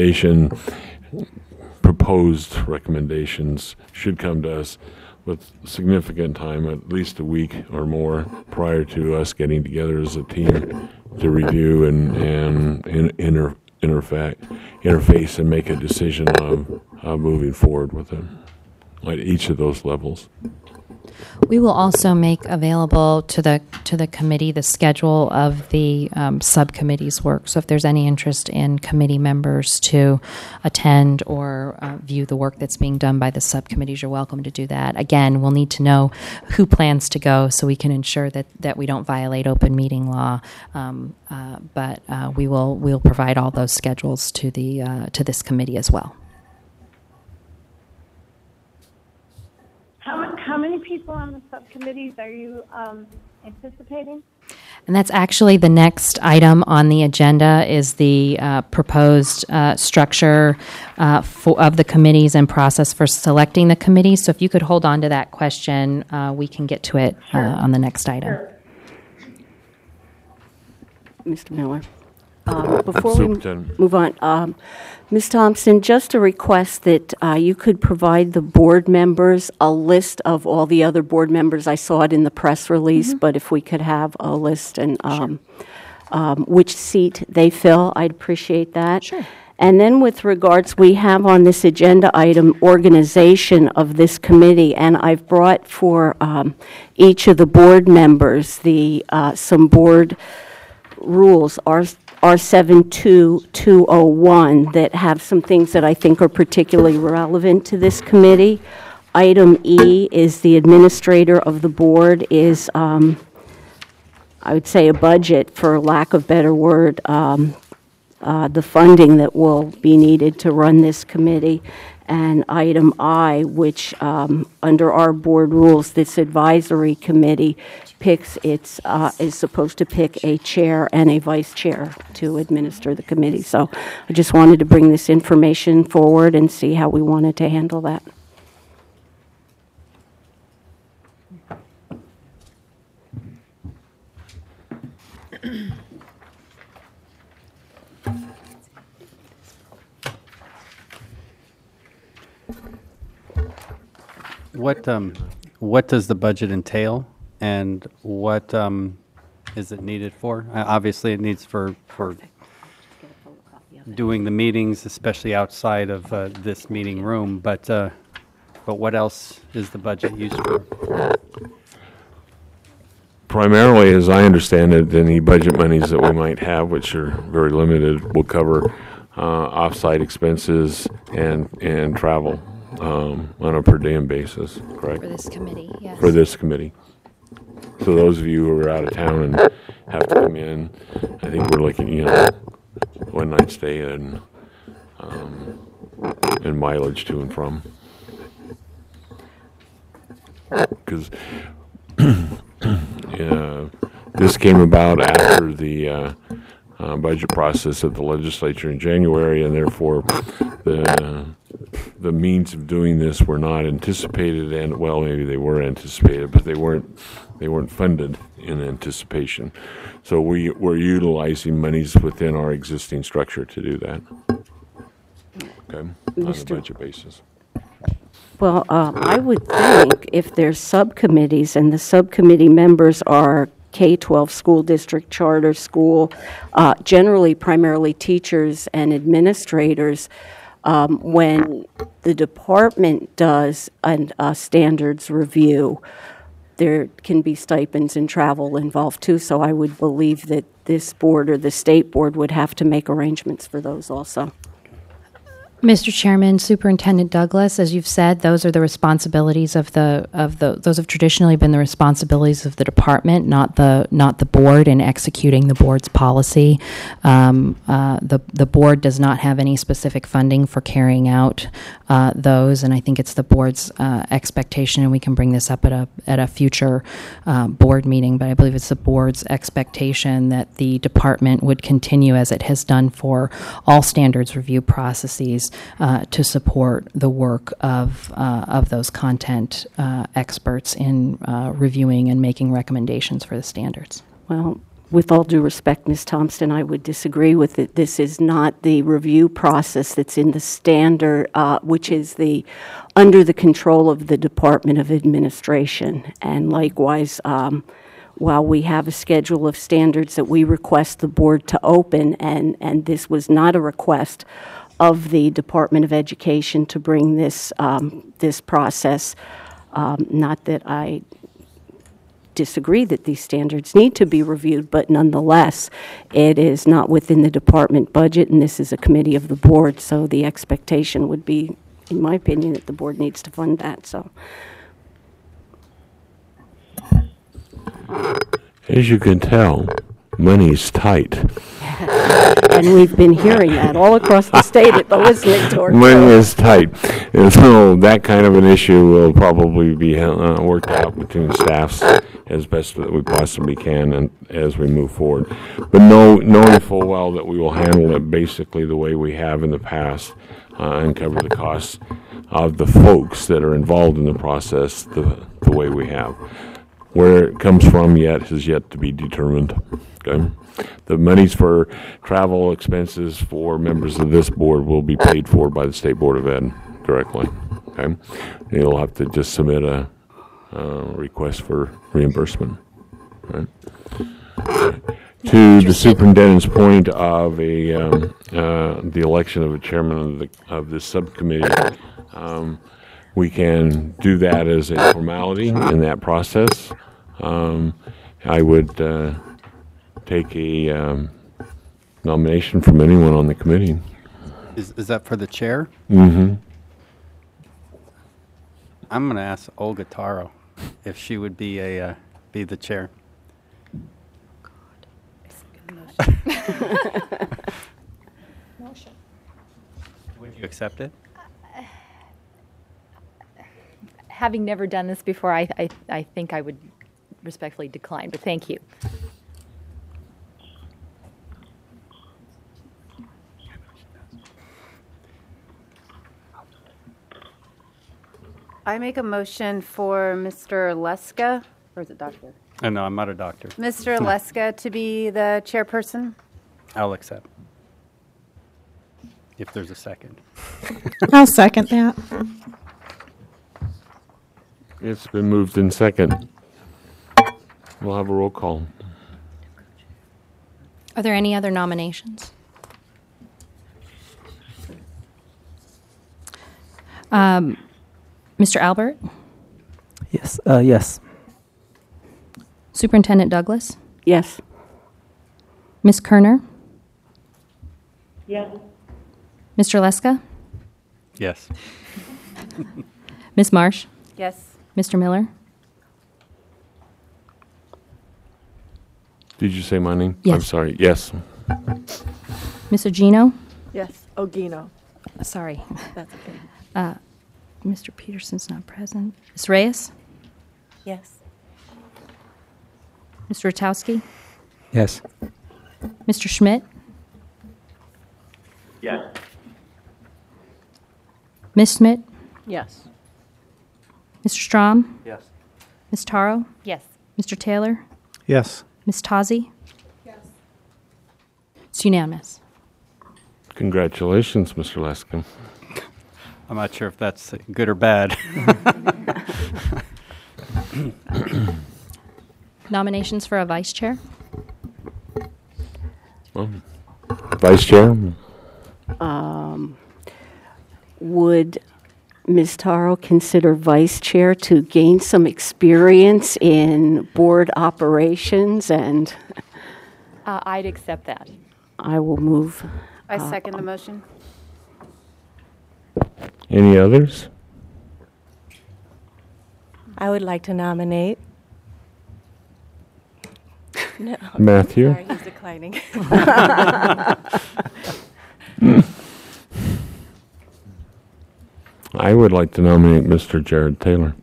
proposed recommendations should come to us with significant time, at least a week or more prior to us getting together as a team to review and interface and make a decision of moving forward with them at each of those levels. We will also make available to the committee the schedule of the subcommittee's work. So if there's any interest in committee members to attend or view the work that's being done by the subcommittees, you're welcome to do that. Again, we'll need to know who plans to go so we can ensure that we don't violate open meeting law. But we'll provide all those schedules to this committee as well. How many people on the subcommittees are you anticipating? And that's actually the next item on the agenda is the proposed structure of the committees and process for selecting the committees. So if you could hold on to that question, we can get to it on the next item. Sure. Mr. Miller. Before we move on, Ms. Thompson, just a request that you could provide the board members a list of all the other board members. I saw it in the press release, but if we could have a list and which seat they fill, I'd appreciate that. Sure. And then with regards, we have on this agenda item organization of this committee, and I've brought for each of the board members some board rules, R72201, that have some things that I think are particularly relevant to this committee. Item E is the administrator of the board is, I would say, a budget, for lack of better word, the funding that will be needed to run this committee. And item I, which under our board rules, this advisory committee is supposed to pick a chair and a vice chair to administer the committee. So I just wanted to bring this information forward and see how we wanted to handle that. What does the budget entail, and what is it needed for? Obviously, it needs for doing the meetings, especially outside of this meeting room. But what else is the budget used for? primarily, as I understand it, any budget monies that we might have, which are very limited, will cover off-site expenses and travel on a per diem basis, correct? For this committee, yes. For this committee. So those of you who are out of town and have to come in, I think we're looking, one night stay and mileage to and from. Because this came about after the budget process of the legislature in January, and therefore the means of doing this were not anticipated, and well, maybe they were anticipated, but they weren't funded in anticipation. So we're utilizing monies within our existing structure to do that. Okay, on a budget basis. Well, I would think if there's subcommittees and the subcommittee members are K-12 school district, charter school, generally primarily teachers and administrators, when the department does a standards review, there can be stipends and travel involved too, so I would believe that this board or the state board would have to make arrangements for those also. Mr. Chairman, Superintendent Douglas, as you've said, those are the responsibilities of those have traditionally been the responsibilities of the department, not the board in executing the board's policy. The board does not have any specific funding for carrying out those, and I think it's the board's expectation, and we can bring this up at a future board meeting, but I believe it's the board's expectation that the department would continue as it has done for all standards review processes to support the work of those content experts in reviewing and making recommendations for the standards. Well, with all due respect, Ms. Thompson, I would disagree with it. This is not the review process that's in the standard, which is under the control of the Department of Administration. And likewise, while we have a schedule of standards that we request the board to open, and this was not a request of the Department of Education to bring this process. Not that I disagree that these standards need to be reviewed, but nonetheless, it is not within the department budget, and this is a committee of the board, so the expectation would be, in my opinion, that the board needs to fund that. So, as you can tell, money's tight. And we've been hearing that all across the state at the listening tour. Money is tight. And so that kind of an issue will probably be worked out between staffs as best that we possibly can and as we move forward. But knowing full well that we will handle it basically the way we have in the past and cover the costs of the folks that are involved in the process the way we have. Where it comes from has yet to be determined. Okay? The monies for travel expenses for members of this board will be paid for by the State Board of Ed directly. Okay? You'll have to just submit a request for reimbursement. Right? To the superintendent's point of the election of a chairman of this subcommittee, we can do that as a formality in that process. I would take a nomination from anyone on the committee. Is that for the chair? Mm-hmm. I'm going to ask Olga Taro if she would be the chair. Would you accept it? Having never done this before, I think I would respectfully decline, but thank you. I make a motion for Mr. Leska, or is it Doctor? No, I'm not a doctor. Mr. Leska to be the chairperson. I'll accept. If there's a second. I'll second that. It's been moved in second. We'll have a roll call. Are there any other nominations? Mr. Albert? Yes. Yes. Superintendent Douglas, Yes. Ms. Kerner, Yes. Mr. Leska, Yes. Ms. Marsh, Yes. Mr. Miller. Did you say my name? Yes. I'm sorry. Yes. Ms. Ogino, Yes, Ogino. sorry. That's okay. Mr. Peterson's not present. Ms. Reyes, Yes. Mr. Ratowski, Yes. Mr. Schmidt, Yes. Ms. Schmidt, Yes. Mr. Strom, Yes. Ms. Taro, Yes. Mr. Taylor, Yes. Ms. Tazi. Yes. It's unanimous. Congratulations, Mr. Leska. I'm not sure if that's good or bad. Nominations for a vice chair? Well, Vice Chair? Would Ms. Taro consider vice chair to gain some experience in board operations? And I'd accept that. I will move. I second the motion. Any others? I would like to nominate. No. Matthew? Sorry, he's declining. I would like to nominate Mr. Jared Taylor.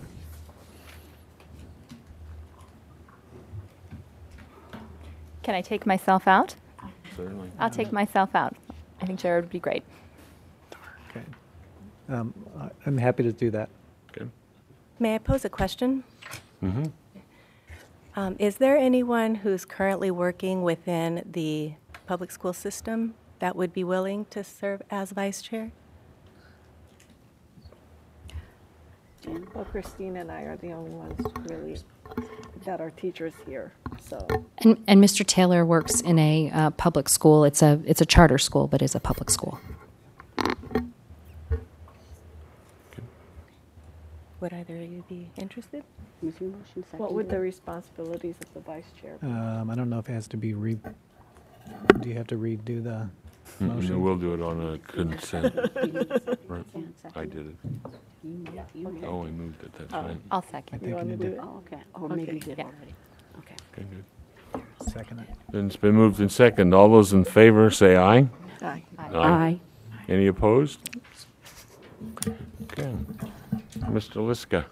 Can I take myself out? Certainly. I'll take myself out. I think Jared would be great. Okay. I'm happy to do that. Okay. May I pose a question? Mm-hmm. Is there anyone who's currently working within the public school system that would be willing to serve as vice chair? Well, Christine and I are the only ones really that are teachers here, so. And Mr. Taylor works in a public school. It's a charter school, but is a public school. Would either of you be interested? What would the responsibilities of the vice chair be? I don't know if it has to be do you have to redo the motion? We'll do it on a consent. Right. I did it. Oh, I moved it, that's right. I'll second. I think You want you to do did. it? Okay. Or maybe you did Yeah. already. Okay. Okay, good. Second it. Then it's been moved in second. All those in favor say aye. Aye. Aye. Any opposed? Okay. Mr. Liska,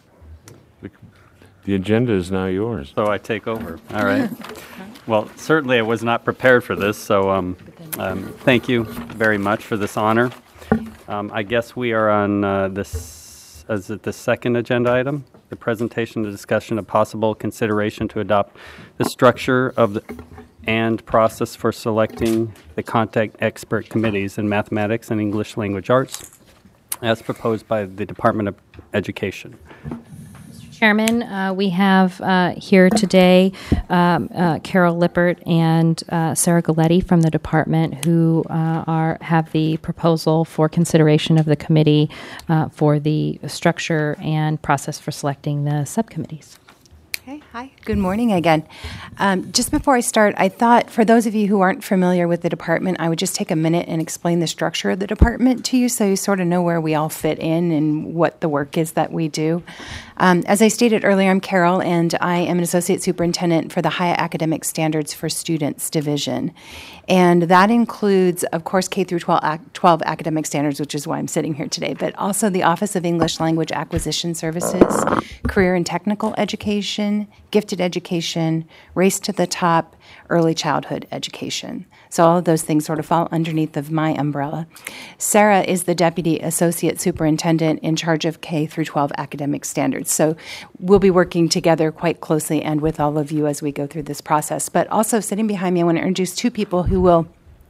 the agenda is now yours. So I take over. All right. Well, certainly I was not prepared for this, so thank you very much for this honor. I guess we are on is it the second agenda item? The presentation, the discussion of possible consideration to adopt the structure of and process for selecting the contact expert committees in mathematics and English language arts as proposed by the Department of Education. Chairman, we have here today Carol Lippert and Sarah Galletti from the department who have the proposal for consideration of the committee for the structure and process for selecting the subcommittees. Okay, hi. Good morning again. Just before I start, I thought for those of you who aren't familiar with the department, I would just take a minute and explain the structure of the department to you so you sort of know where we all fit in and what the work is that we do. As I stated earlier, I'm Carol, and I am an associate superintendent for the High Academic Standards for Students Division. And that includes, of course, K through 12 academic standards, which is why I'm sitting here today, but also the Office of English Language Acquisition Services, Career and Technical Education, Gifted Education, Race to the Top, Early Childhood Education. So all of those things sort of fall underneath of my umbrella. Sarah is the Deputy Associate Superintendent in charge of K through 12 academic standards. So we'll be working together quite closely and with all of you as we go through this process. But also sitting behind me, I want to introduce two people who will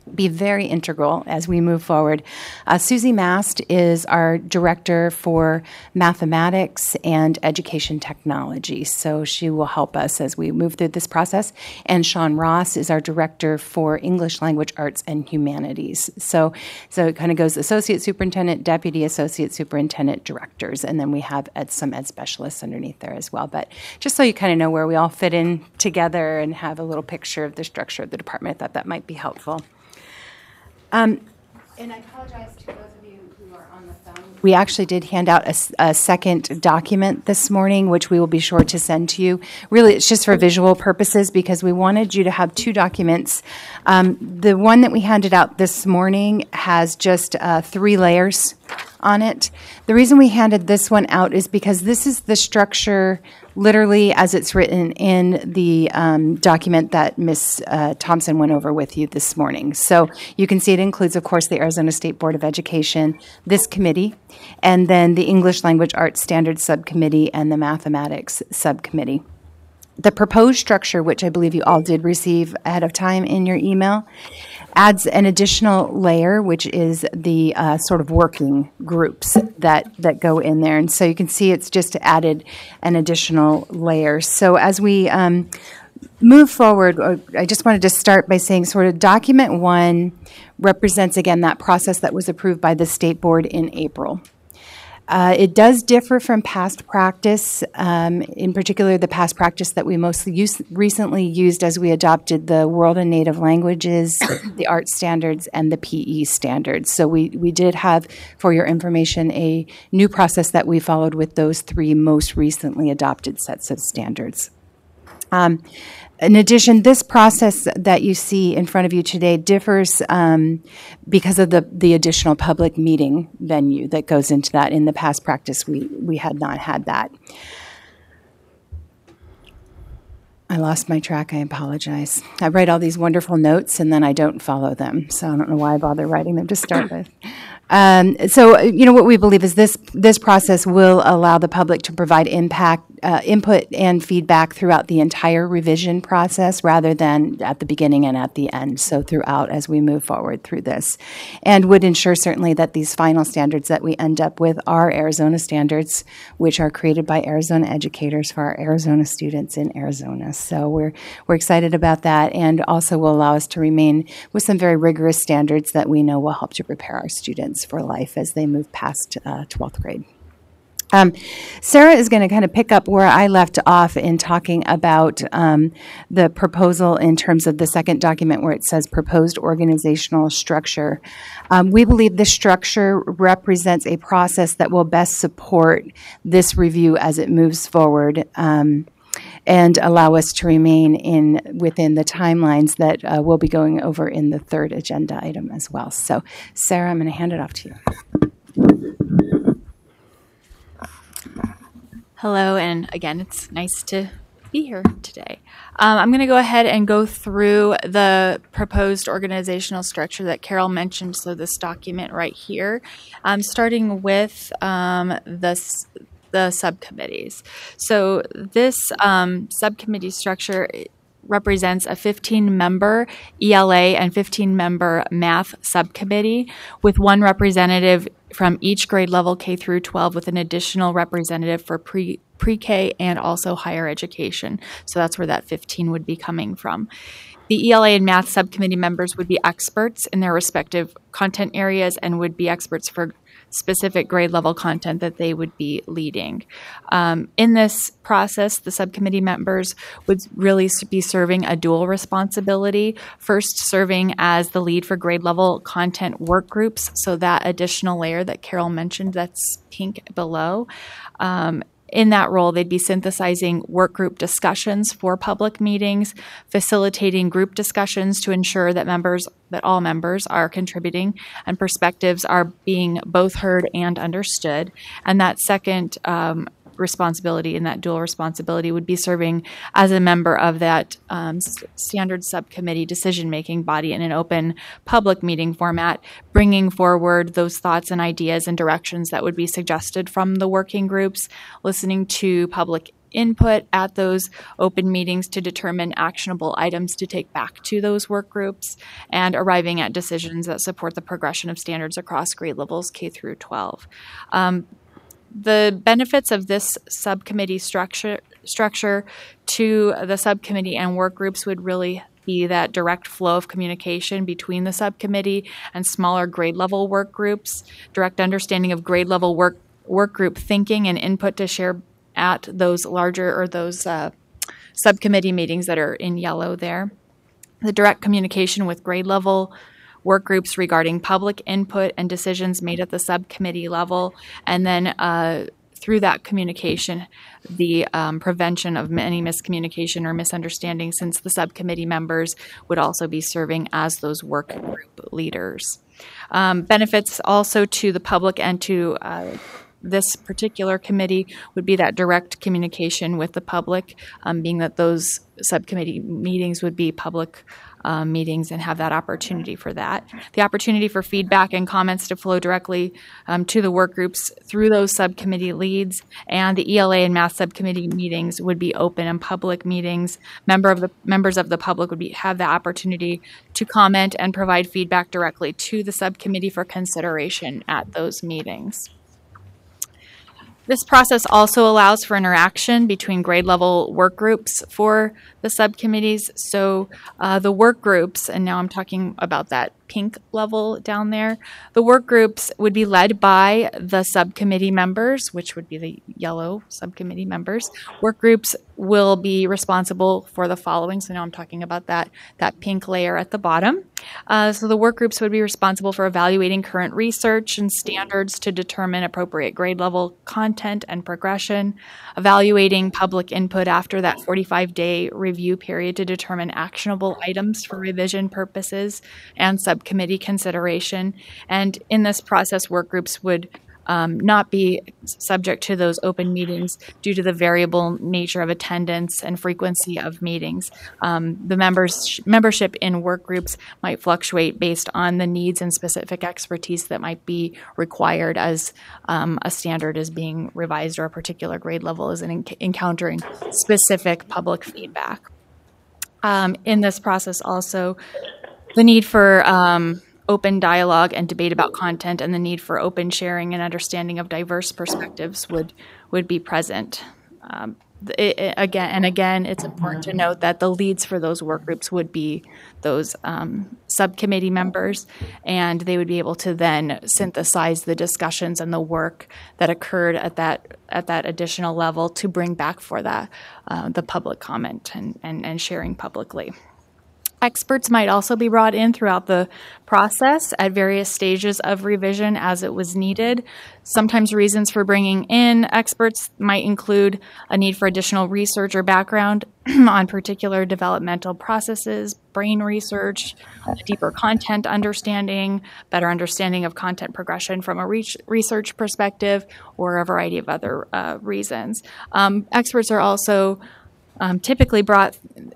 be very integral as we move forward. Susie Mast is our director for mathematics and education technology, so she will help us as we move through this process. And Sean Ross is our director for English language arts and humanities. So it kind of goes associate superintendent, deputy associate superintendent, directors, and then we have some ed specialists underneath there as well. But just so you kind of know where we all fit in together and have a little picture of the structure of the department, I thought that might be helpful. And I apologize to those of you who are on the phone. We actually did hand out a second document this morning, which we will be sure to send to you. Really, it's just for visual purposes because we wanted you to have two documents. The one that we handed out this morning has just 3 layers on it. The reason we handed this one out is because this is the structure literally as it's written in the document that Ms. Thompson went over with you this morning. So you can see it includes, of course, the Arizona State Board of Education, this committee, and then the English Language Arts Standards Subcommittee and the Mathematics Subcommittee. The proposed structure, which I believe you all did receive ahead of time in your email, adds an additional layer, which is the sort of working groups that go in there. And so you can see it's just added an additional layer. So as we move forward, I just wanted to start by saying sort of document 1 represents, again, that process that was approved by the state board in April. It does differ from past practice, in particular the past practice that we mostly recently used as we adopted the World and Native Languages, the art standards, and the PE standards. So we did have, for your information, a new process that we followed with those 3 most recently adopted sets of standards. In addition, this process that you see in front of you today differs because of the additional public meeting venue that goes into that. In the past practice, we had not had that. I lost my track. I apologize. I write all these wonderful notes and then I don't follow them, so I don't know why I bother writing them to start with. So, what we believe is this process will allow the public to provide input and feedback throughout the entire revision process rather than at the beginning and at the end, so throughout as we move forward through this. And would ensure certainly that these final standards that we end up with are Arizona standards, which are created by Arizona educators for our Arizona students in Arizona. So we're excited about that, and also will allow us to remain with some very rigorous standards that we know will help to prepare our students for life as they move past 12th grade. Sarah is going to kind of pick up where I left off in talking about the proposal in terms of the second document where it says proposed organizational structure. We believe this structure represents a process that will best support this review as it moves forward. And allow us to remain within the timelines that we'll be going over in the third agenda item as well. So, Sarah, I'm going to hand it off to you. Hello, and again, it's nice to be here today. I'm going to go ahead and go through the proposed organizational structure that Carol mentioned, so this document right here, starting with the subcommittees. So this subcommittee structure represents a 15-member ELA and 15-member math subcommittee with 1 representative from each grade level K through 12 with an additional representative for pre-K and also higher education. So that's where that 15 would be coming from. The ELA and math subcommittee members would be experts in their respective content areas and would be experts for specific grade level content that they would be leading. In this process, the subcommittee members would really be serving a dual responsibility, first serving as the lead for grade level content work groups, so that additional layer that Carol mentioned that's pink below. In that role, they'd be synthesizing work group discussions for public meetings, facilitating group discussions to ensure that all members are contributing and perspectives are being both heard and understood. And that second responsibility and that dual responsibility would be serving as a member of that standard subcommittee decision-making body in an open public meeting format, bringing forward those thoughts and ideas and directions that would be suggested from the working groups, listening to public input at those open meetings to determine actionable items to take back to those work groups, and arriving at decisions that support the progression of standards across grade levels K through 12. The benefits of this subcommittee structure to the subcommittee and work groups would really be that direct flow of communication between the subcommittee and smaller grade level work groups, direct understanding of grade level work group thinking and input to share at those larger or those subcommittee meetings that are in yellow there. The direct communication with grade level work groups regarding public input and decisions made at the subcommittee level, and then through that communication, the prevention of any miscommunication or misunderstanding, since the subcommittee members would also be serving as those work group leaders. Benefits also to the public and to this particular committee would be that direct communication with the public, being that those subcommittee meetings would be public meetings and have that opportunity for that. The opportunity for feedback and comments to flow directly to the work groups through those subcommittee leads, and the ELA and math subcommittee meetings would be open and public meetings. Members of the public would have the opportunity to comment and provide feedback directly to the subcommittee for consideration at those meetings. This process also allows for interaction between grade level work groups for the subcommittees. So the work groups, and now I'm talking about that pink level down there, the work groups would be led by the subcommittee members, which would be the yellow subcommittee members. Work groups will be responsible for the following. So now I'm talking about that pink layer at the bottom. So the work groups would be responsible for evaluating current research and standards to determine appropriate grade level content and progression, evaluating public input after that 45-day review period to determine actionable items for revision purposes and subcommittee consideration. And in this process, work groups would not be subject to those open meetings due to the variable nature of attendance and frequency of meetings. The membership in work groups might fluctuate based on the needs and specific expertise that might be required as a standard is being revised or a particular grade level is encountering specific public feedback. In this process also, the need for open dialogue and debate about content and the need for open sharing and understanding of diverse perspectives would be present. Again, it's important to note that the leads for those work groups would be those subcommittee members, and they would be able to then synthesize the discussions and the work that occurred at that additional level to bring back for that the public comment and sharing publicly. Experts might also be brought in throughout the process at various stages of revision as it was needed. Sometimes reasons for bringing in experts might include a need for additional research or background on particular developmental processes, brain research, deeper content understanding, better understanding of content progression from a research perspective, or a variety of other reasons. Experts are also typically brought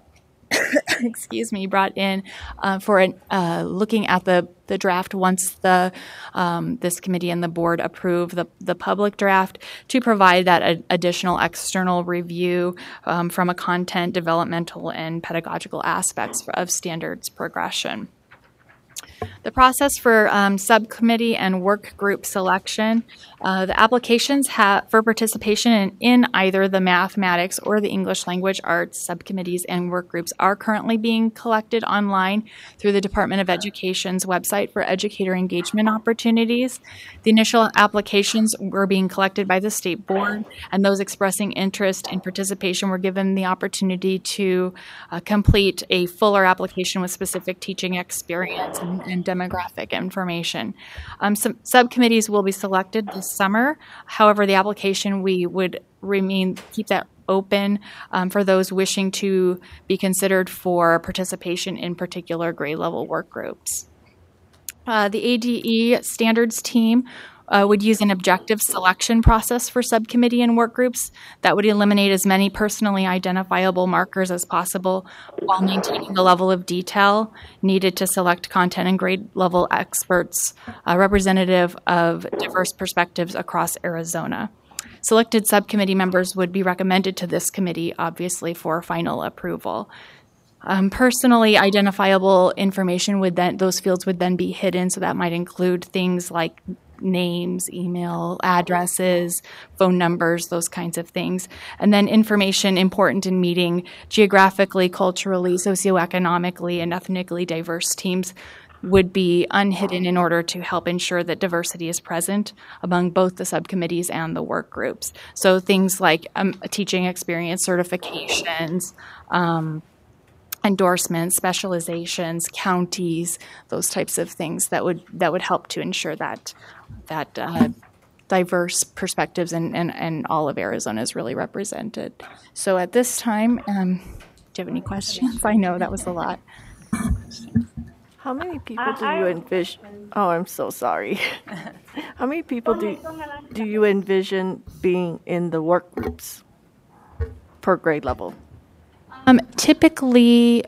in for looking at the draft once this committee and the board approve the public draft, to provide that additional external review from a content, developmental, and pedagogical aspects of standards progression. The process for subcommittee and work group selection, the applications for participation in either the mathematics or the English language arts subcommittees and work groups are currently being collected online through the Department of Education's website for educator engagement opportunities. The initial applications were being collected by the state board, and those expressing interest in participation were given the opportunity to complete a fuller application with specific teaching experience and demographic information. Some subcommittees will be selected this summer. However, the application, we would keep that open for those wishing to be considered for participation in particular grade level work groups. The ADE standards team would use an objective selection process for subcommittee and work groups that would eliminate as many personally identifiable markers as possible while maintaining the level of detail needed to select content and grade level experts representative of diverse perspectives across Arizona. selected subcommittee members would be recommended to this committee, obviously, for final approval. Personally identifiable information those fields would then be hidden, so that might include things like names, email addresses, phone numbers, those kinds of things. And then information important in meeting geographically, culturally, socioeconomically, and ethnically diverse teams would be unhidden in order to help ensure that diversity is present among both the subcommittees and the work groups. So things like teaching experience, certifications, endorsements, specializations, counties, those types of things that would help to ensure that diverse perspectives and all of Arizona is really represented. So at this time, do you have any questions? I know that was a lot. How many people do you envision? Oh, I'm so sorry. How many people do you envision being in the work groups per grade level? Typically,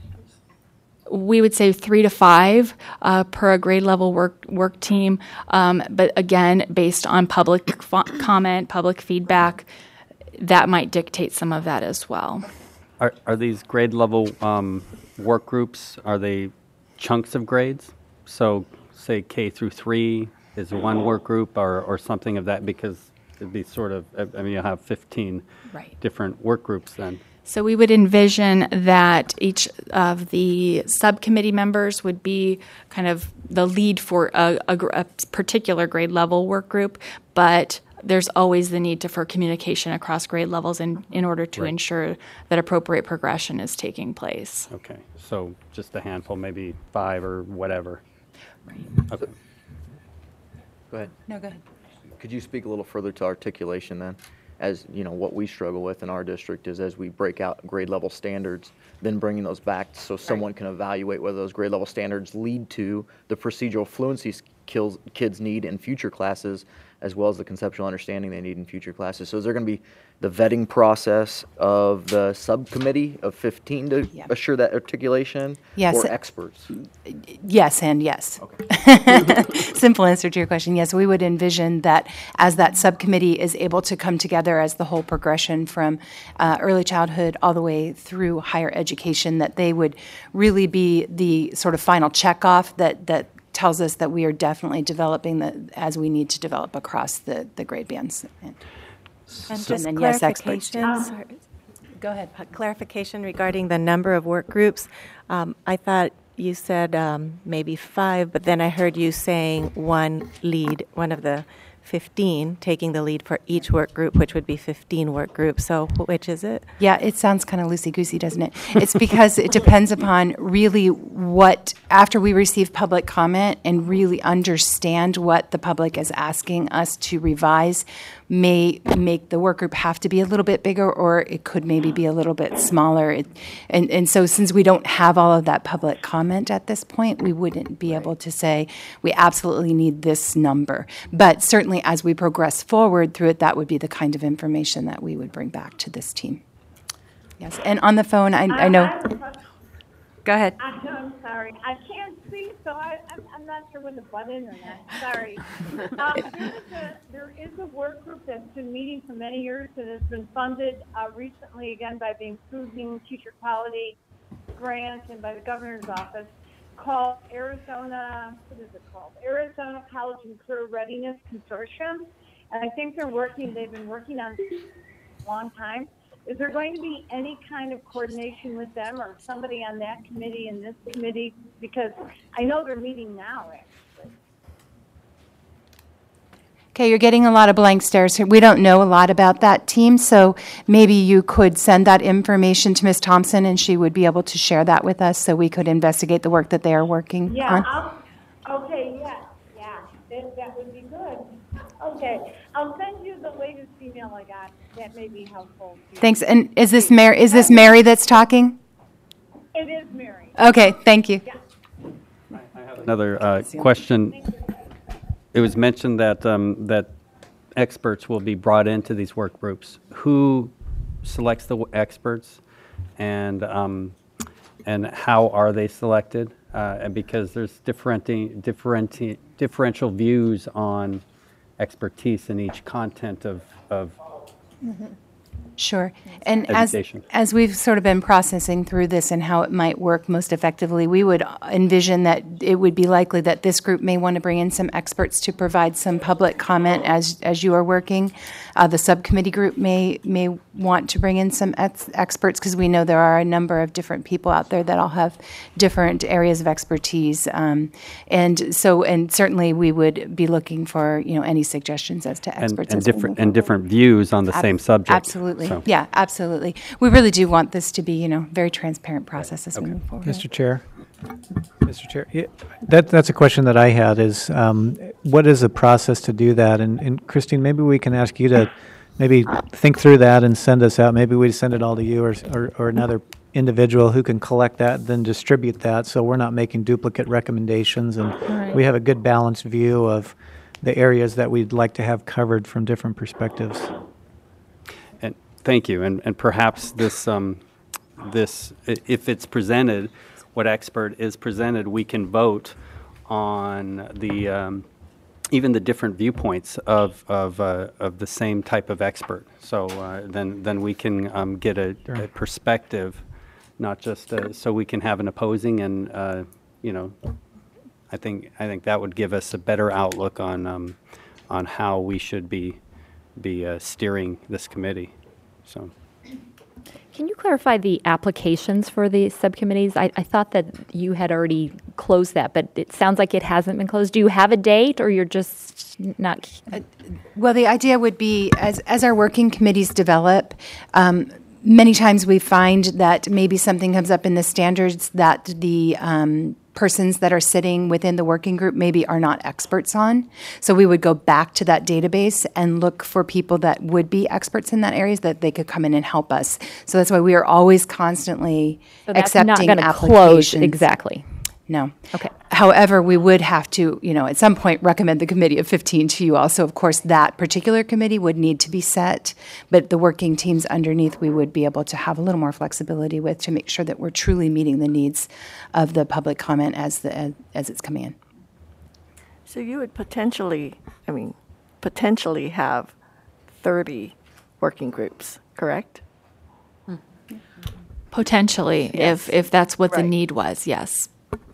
we would say 3 to 5 per grade level work team. But again, based on public comment, public feedback, that might dictate some of that as well. Are these grade level work groups, are they chunks of grades? So say K through 3 is one work group or something of that, because it'd be sort of, I mean, you'll have 15 different work groups then. So we would envision that each of the subcommittee members would be kind of the lead for a particular grade level work group, but there's always the need for communication across grade levels in order to ensure that appropriate progression is taking place. Okay, so just a handful, maybe 5 or whatever. Right. Okay. Go ahead. No, go ahead. Could you speak a little further to articulation then? As you know, what we struggle with in our district is as we break out grade level standards, then bringing those back so someone can evaluate whether those grade level standards lead to the procedural fluency skills kids need in future classes, as well as the conceptual understanding they need in future classes. So is there going to be the vetting process of the subcommittee of 15 to assure that articulation? Yes. Or experts? Yes and yes. Okay. Simple answer to your question. Yes, we would envision that as that subcommittee is able to come together as the whole progression from early childhood all the way through higher education, that they would really be the sort of final checkoff that tells us that we are definitely developing as we need to develop across the grade bands. And And just then, yes, experts. clarification. Go ahead. Clarification regarding the number of work groups. I thought you said maybe 5, but then I heard you saying one lead, one of the 15 taking the lead for each work group, which would be 15 work groups. So which is it? Yeah, it sounds kind of loosey-goosey, doesn't it? It's because it depends upon really what, after we receive public comment and really understand what the public is asking us to revise, may make the work group have to be a little bit bigger, or it could maybe be a little bit smaller. And so since we don't have all of that public comment at this point, we wouldn't be able to say we absolutely need this number. But certainly as we progress forward through it, that would be the kind of information that we would bring back to this team. Yes, and on the phone, I know. Go ahead. I'm sorry. I can't see, so I'm not sure whether to butt in or not. Sorry. There is a work group that's been meeting for many years that has been funded recently, again, by the Improving Teacher Quality Grant and by the governor's office, called Arizona College and Career Readiness Consortium. And I think they've been working on this for a long time. Is there going to be any kind of coordination with them or somebody on that committee and this committee? Because I know they're meeting now, actually. Okay, you're getting a lot of blank stares here. We don't know a lot about that team, so maybe you could send that information to Ms. Thompson and she would be able to share that with us so we could investigate the work that they are working on. That would be good. Okay, I'll send you the latest email I got. That may be helpful. Thanks. And is this Mary that's talking? It is Mary. Okay, thank you. Yeah. Another question. It was mentioned that that experts will be brought into these work groups. Who selects the experts, and how are they selected? And because there's differential views on expertise in each content of Sure. And education. as we've sort of been processing through this and how it might work most effectively, we would envision that it would be likely that this group may want to bring in some experts to provide some public comment as you are working. The subcommittee group may want to bring in some experts, because we know there are a number of different people out there that all have different areas of expertise. And certainly we would be looking for any suggestions as to experts and different views on the same subject. Absolutely. Yeah, absolutely. We really do want this to be, very transparent process as we move forward. Mr. Chair, that's a question that I had is, what is the process to do that? And Christine, maybe we can ask you to maybe think through that and send us out. Maybe we send it all to you or another individual who can collect that, then distribute that, so we're not making duplicate recommendations, and we have a good balanced view of the areas that we'd like to have covered from different perspectives. And thank you. And perhaps this, if it's presented, what expert is presented, we can vote on the even the different viewpoints of the same type of expert. So then we can get a perspective, not just so we can have an opposing and I think that would give us a better outlook on how we should be steering this committee. So. Can you clarify the applications for the subcommittees? I thought that you had already closed that, but it sounds like it hasn't been closed. Do you have a date, or you're just not? Well, the idea would be, as our working committees develop, many times we find that maybe something comes up in the standards that the persons that are sitting within the working group maybe are not experts on. So we would go back to that database and look for people that would be experts in that area, so that they could come in and help us. So that's why we are always constantly accepting not applications. Close exactly. No. Okay. However, we would have to, at some point recommend the committee of 15 to you all. So, of course, that particular committee would need to be set, but the working teams underneath we would be able to have a little more flexibility with, to make sure that we're truly meeting the needs of the public comment as it's coming in. So you would potentially have 30 working groups, correct? Potentially, Yes. if that's what the Right. need was, yes.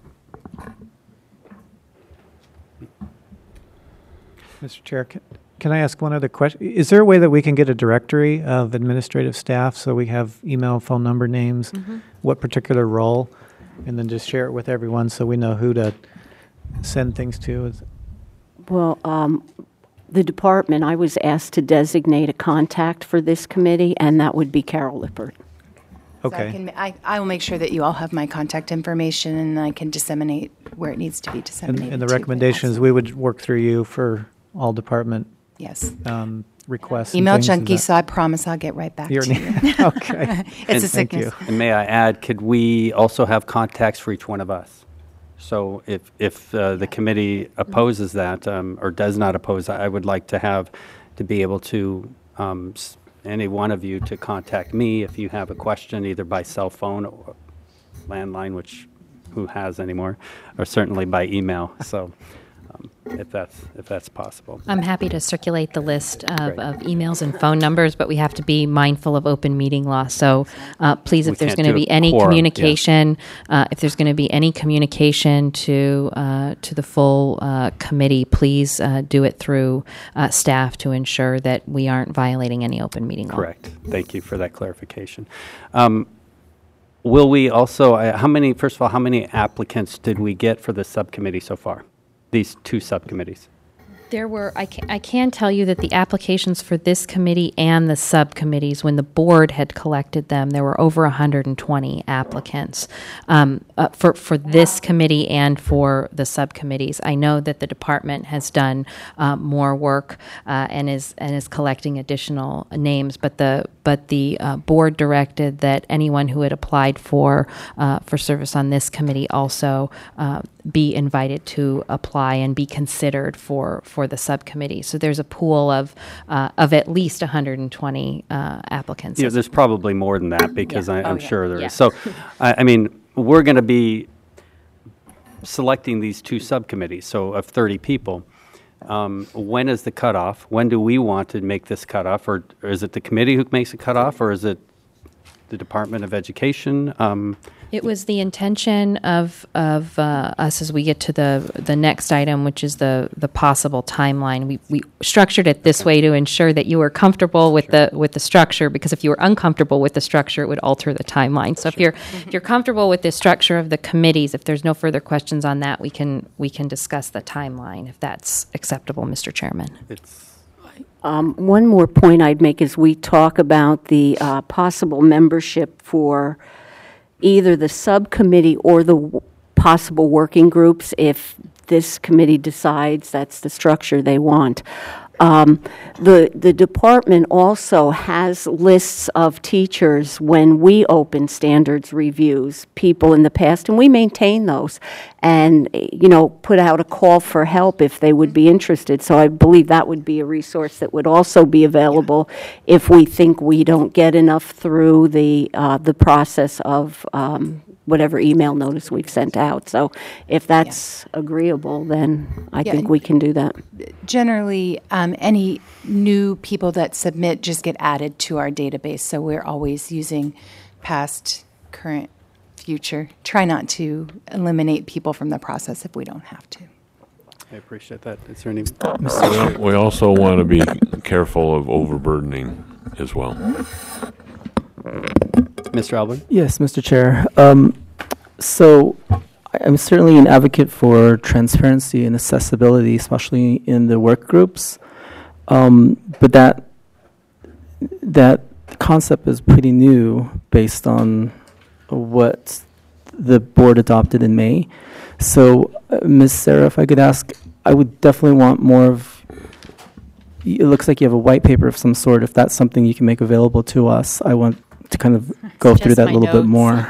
Mr. Chair, can I ask one other question? Is there a way that we can get a directory of administrative staff, so we have email, phone number, names, what particular role, and then just share it with everyone so we know who to send things to? Well, the department, I was asked to designate a contact for this committee, and that would be Carol Lippert. Okay. So I will make sure that you all have my contact information, and I can disseminate where it needs to be disseminated. And the to. recommendation is we would work through you for all department Yes. Requests. and Email things. Is junkie, that- so I promise I'll get right back Your to name. you. Okay. It's a Thank sickness. you. And may I add, could we also have contacts for each one of us? So if the committee opposes that or does not oppose, I would like to be able to, any one of you to contact me if you have a question, either by cell phone or landline, which who has anymore, or certainly by email. So if that's possible. I'm happy to circulate the list of emails and phone numbers, but we have to be mindful of open meeting law. So please, if there's going to be any communication, if there's going to be any communication to the full committee, please do it through staff to ensure that we aren't violating any open meeting law. Correct. Thank you for that clarification. Will we also, first of all, how many applicants did we get for the subcommittee so far? These two subcommittees? There were, I can tell you that the applications for this committee and the subcommittees, when the board had collected them, there were over 120 applicants for this committee and for the subcommittees. I know that the department has done more work and is collecting additional names, but the board directed that anyone who had applied for service on this committee also be invited to apply and be considered for the subcommittee. So there's a pool of at least 120 applicants. Yeah, there's probably more than that because I'm sure there Yeah. is. So, I mean, we're going to be selecting these two subcommittees, so of 30 people. When is the cutoff? When do we want to make this cutoff? Or is it the committee who makes a cutoff, or is it the Department of Education? It was the intention of us as we get to the next item, which is the possible timeline. We structured it this way to ensure that you were comfortable with the structure, because if you were uncomfortable with the structure, it would alter the timeline. So if you're comfortable with the structure of the committees, if there's no further questions on that, we can discuss the timeline if that's acceptable, Mr. Chairman. One more point I'd make is we talk about the possible membership for either the subcommittee or the possible working groups if this committee decides that's the structure they want. The department also has lists of teachers when we open standards reviews, people in the past, and we maintain those and, put out a call for help if they would be interested. So I believe that would be a resource that would also be available if we think we don't get enough through the process of whatever email notice we've sent out. So if that's agreeable, then I think we can do that. Generally, any new people that submit just get added to our database. So we're always using past, current, future. Try not to eliminate people from the process if we don't have to. I appreciate that. Is there any? We also want to be careful of overburdening as well. Mr. Albert? Yes, Mr. Chair. So I'm certainly an advocate for transparency and accessibility, especially in the work groups. But that concept is pretty new based on what the board adopted in May. So, Ms. Sarah, if I could ask, I would definitely want more of, it looks like you have a white paper of some sort. If that's something you can make available to us, I want to kind of go through that a little bit more.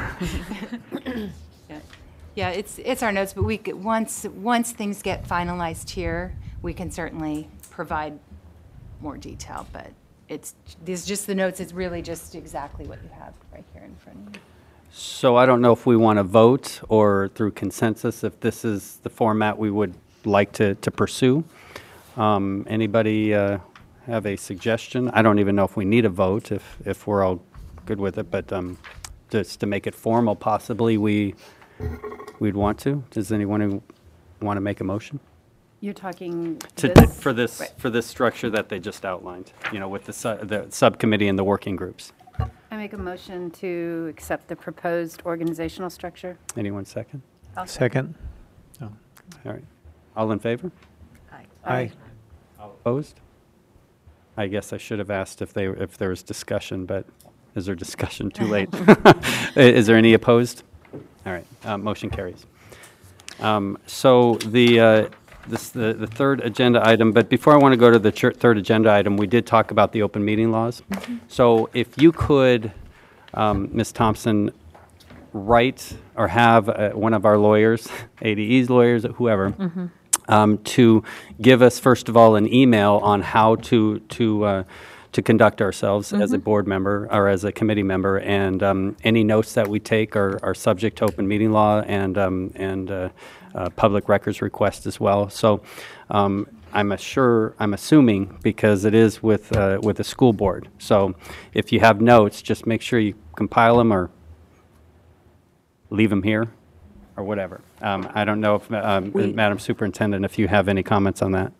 Yeah, it's our notes, but once things get finalized here, we can certainly provide more detail. But these just the notes. It's really just exactly what you have right here in front of you. So I don't know if we want to vote or through consensus if this is the format we would like to pursue. Anybody have a suggestion? I don't even know if we need a vote if we're all good with it, but just to make it formal, possibly we'd want to. Does anyone want to make a motion? You're talking For this structure that they just outlined, with the subcommittee and the working groups. I make a motion to accept the proposed organizational structure. Anyone second? Second. All right. All in favor? Aye. All opposed? I guess I should have asked if there was discussion, but is there discussion too late? Is there any opposed? All right. Motion carries. So the third agenda item, but before I want to go to the third agenda item, we did talk about the open meeting laws. Mm-hmm. So if you could, Ms. Thompson, write or have one of our lawyers, ADE's lawyers, whoever, to give us, first of all, an email on how to conduct ourselves as a board member or as a committee member, and any notes that we take are subject to open meeting law and public records request as well. So I'm assuming, because it is with the school board. So if you have notes, just make sure you compile them or leave them here or whatever. I don't know if, Madam Superintendent, if you have any comments on that.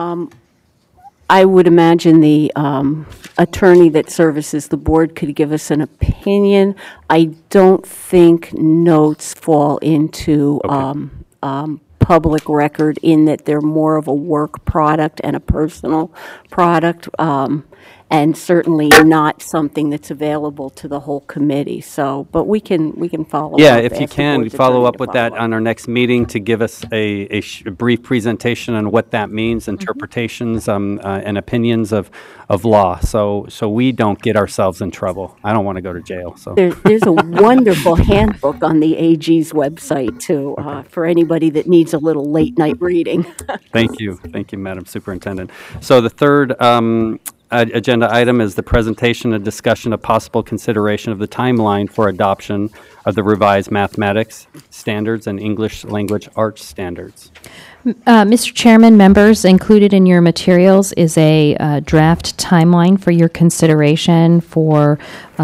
I would imagine the attorney that services the board could give us an opinion. I don't think notes fall into public record in that they're more of a work product and a personal product, and certainly not something that's available to the whole committee. So, but we can follow up. Yeah, if you can, follow up with that on our next meeting to give us a brief presentation on what that means, interpretations and opinions of law, so we don't get ourselves in trouble. I don't want to go to jail. So there's a wonderful handbook on the AG's website too, for anybody that needs a little late night reading. Thank you, Madam Superintendent. So the third agenda item is the presentation and discussion of possible consideration of the timeline for adoption of the revised mathematics standards and English language arts standards. Mr. Chairman, members, included in your materials is a draft timeline for your consideration for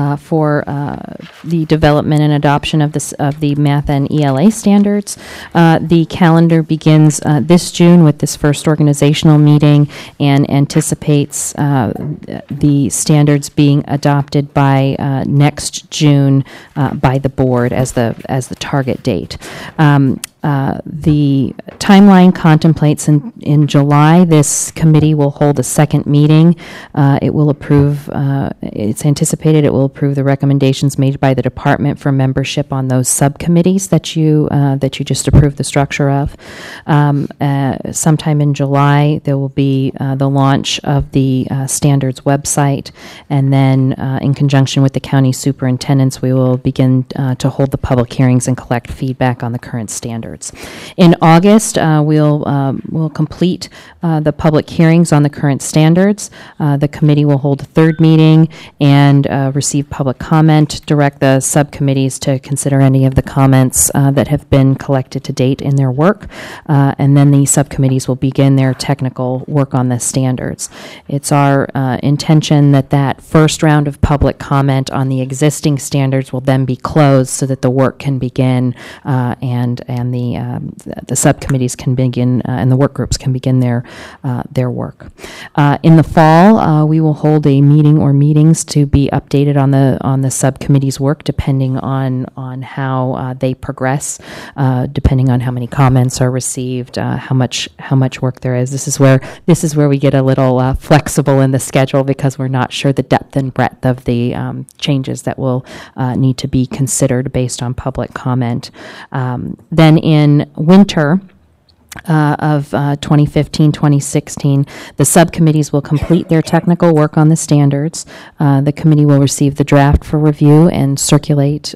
the development and adoption of the math and ELA standards. The calendar begins this June with this first organizational meeting and anticipates the standards being adopted by next June by the board as the target date. The timeline contemplates in July, this committee will hold a second meeting. It will approve, it's anticipated it will approve the recommendations made by the department for membership on those subcommittees that you just approved the structure of. Sometime in July, there will be the launch of the standards website, and then in conjunction with the county superintendents, we will begin to hold the public hearings and collect feedback on the current standards. In August, we'll complete the public hearings on the current standards. The committee will hold a third meeting and receive public comment, direct the subcommittees to consider any of the comments that have been collected to date in their work, and then the subcommittees will begin their technical work on the standards. It's our intention that first round of public comment on the existing standards will then be closed so that the work can begin and the subcommittees can begin and the work groups can begin their work. In the fall, we will hold a meeting or meetings to be updated on the subcommittee's work, depending on how they progress, depending on how many comments are received, how much work there is. This is where we get a little flexible in the schedule because we're not sure the depth and breadth of the changes that will need to be considered based on public comment. Then in winter of 2015-2016, the subcommittees will complete their technical work on the standards. The committee will receive the draft for review and circulate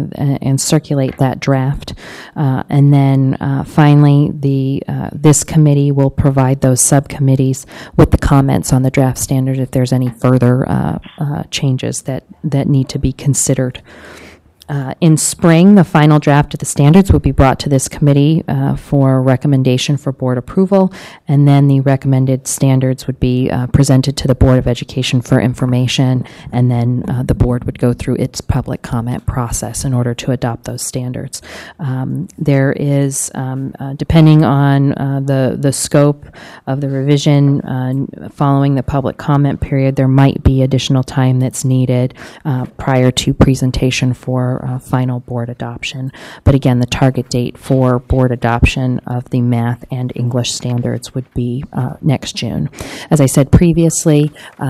that draft. And then finally, this committee will provide those subcommittees with the comments on the draft standard if there's any further changes that need to be considered. In spring, the final draft of the standards will be brought to this committee for recommendation for board approval, and then the recommended standards would be presented to the Board of Education for information, and then the board would go through its public comment process in order to adopt those standards. There is, depending on the scope of the revision following the public comment period, there might be additional time that's needed prior to presentation for final board adoption. But again, the target date for board adoption of the math and English standards would be next June. As I said previously,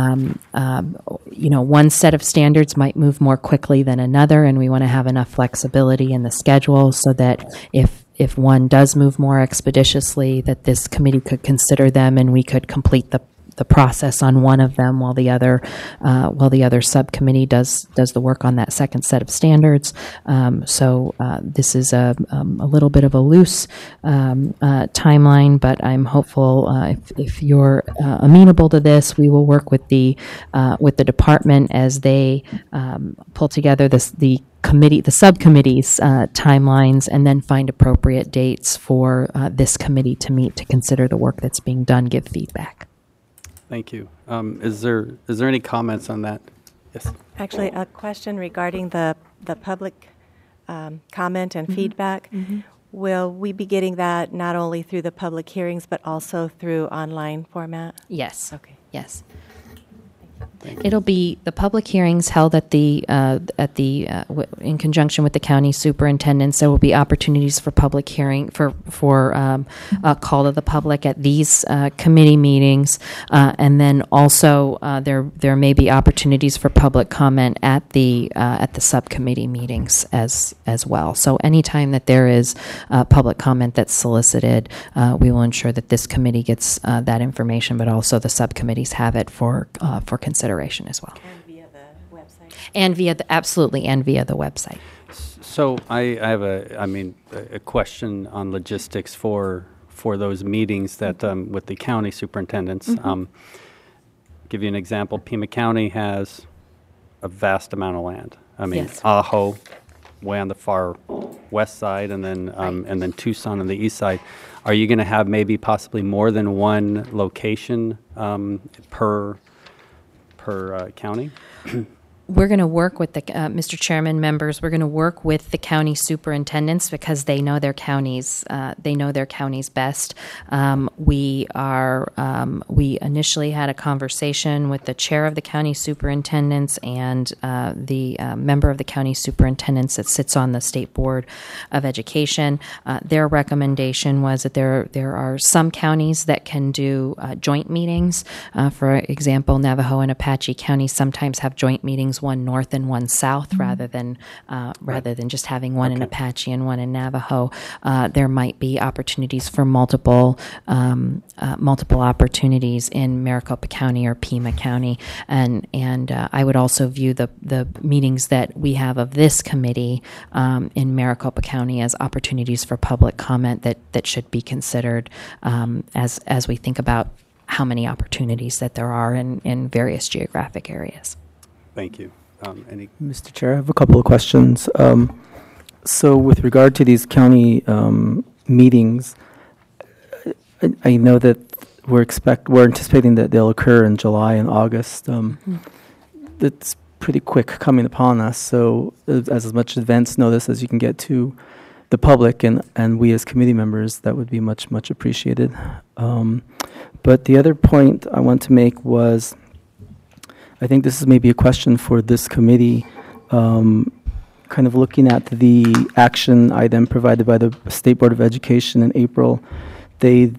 one set of standards might move more quickly than another, and we want to have enough flexibility in the schedule so that if one does move more expeditiously, that this committee could consider them and we could complete the process on one of them while the other subcommittee does the work on that second set of standards. So this is a little bit of a loose timeline, but I'm hopeful if you're amenable to this, we will work with the department as they pull together the subcommittee's timelines, and then find appropriate dates for this committee to meet to consider the work that's being done, give feedback. Thank you. Is there any comments on that? Yes. Actually, a question regarding the public comment and feedback. Mm-hmm. Will we be getting that not only through the public hearings but also through online format? Yes. Okay. Yes. It'll be the public hearings held in conjunction with the county superintendents. There will be opportunities for public hearing for a call to the public at these committee meetings, and then also there may be opportunities for public comment at the subcommittee meetings as well. So anytime that there is public comment that's solicited, we will ensure that this committee gets that information, but also the subcommittees have it for consideration as well. And via the website. And via the website. So I have a question on logistics for those meetings that with the county superintendents. Mm-hmm. give you an example. Pima County has a vast amount of land. I mean, Yes. Ajo, way on the far west side, and then Tucson on the east side. Are you going to have maybe possibly more than one location per county? We're going to work with the, Mr. Chairman, members, we're going to work with the county superintendents because they know their counties, best. We initially had a conversation with the chair of the county superintendents and the member of the county superintendents that sits on the State Board of Education. Their recommendation was that there are some counties that can do joint meetings. For example, Navajo and Apache counties sometimes have joint meetings, one north and one south, rather than just having one in Apache and one in Navajo. There might be opportunities for multiple opportunities in Maricopa County or Pima County, and I would also view the meetings that we have of this committee in Maricopa County as opportunities for public comment that should be considered as we think about how many opportunities that there are in various geographic areas. Thank you. Mr. Chair, I have a couple of questions. So with regard to these county meetings, I know that we're anticipating that they'll occur in July and August. That's pretty quick coming upon us. So as much advance notice as you can get to the public and we as committee members, that would be much, much appreciated. But the other point I want to make was, I think this is maybe a question for this committee, kind of looking at the action item provided by the State Board of Education in April. They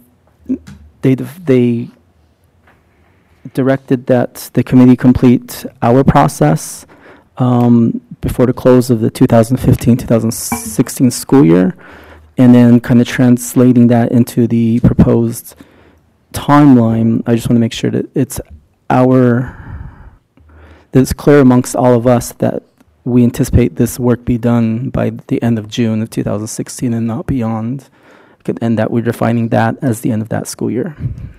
directed that the committee complete our process before the close of the 2015-2016 school year, and then kind of translating that into the proposed timeline. I just want to make sure that it's clear amongst all of us that we anticipate this work be done by the end of June of 2016 and not beyond, and that we're defining that as the end of that school year.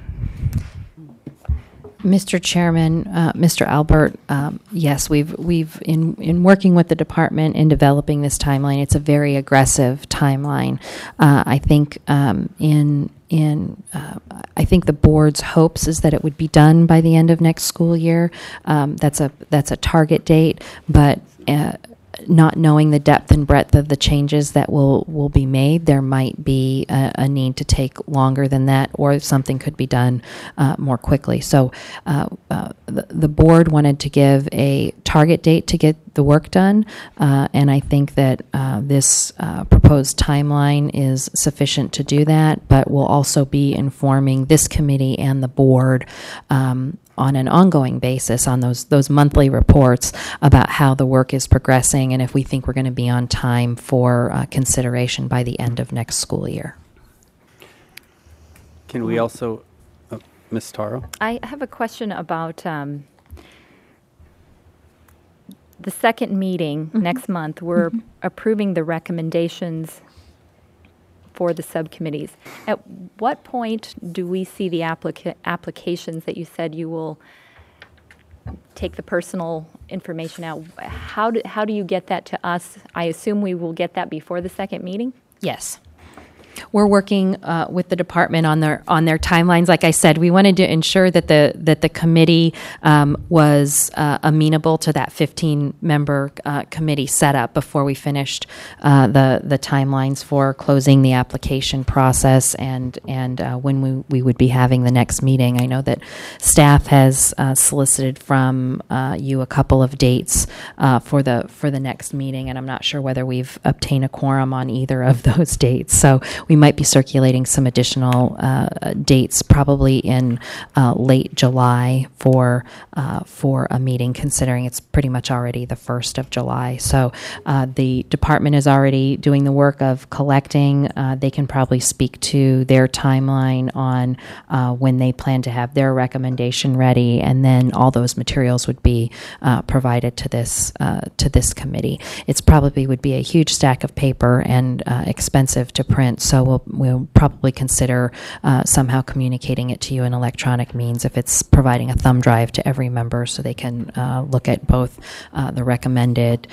Mr. Chairman, Mr. Albert, yes, we've in working with the department in developing this timeline. It's a very aggressive timeline. I think I think the board's hopes is that it would be done by the end of next school year. That's a target date, but not knowing the depth and breadth of the changes that will be made, there might be a need to take longer than that, or something could be done more quickly. So the board wanted to give a target date to get the work done, and I think that this proposed timeline is sufficient to do that, but we'll also be informing this committee and the board on an ongoing basis on those monthly reports about how the work is progressing and if we think we're going to be on time for consideration by the end of next school year. Can we also, Ms. Taro? I have a question about the second meeting next month. We're approving the recommendations for the subcommittees. At what point do we see the applications that you said you will take the personal information out? How do you get that to us? I assume we will get that before the second meeting? Yes. We're working with the department on their timelines. Like I said, we wanted to ensure that the committee was amenable to that 15-member committee setup before we finished the timelines for closing the application process and when we would be having the next meeting. I know that staff has solicited from you a couple of dates for the next meeting, and I'm not sure whether we've obtained a quorum on either of those dates. So we might be circulating some additional dates, probably in late July for a meeting, considering it's pretty much already the 1st of July. So the department is already doing the work of collecting. They can probably speak to their timeline on when they plan to have their recommendation ready, and then all those materials would be provided to this committee. It's probably would be a huge stack of paper and expensive to print. So so we'll probably consider somehow communicating it to you in electronic means, if it's providing a thumb drive to every member so they can look at both the recommended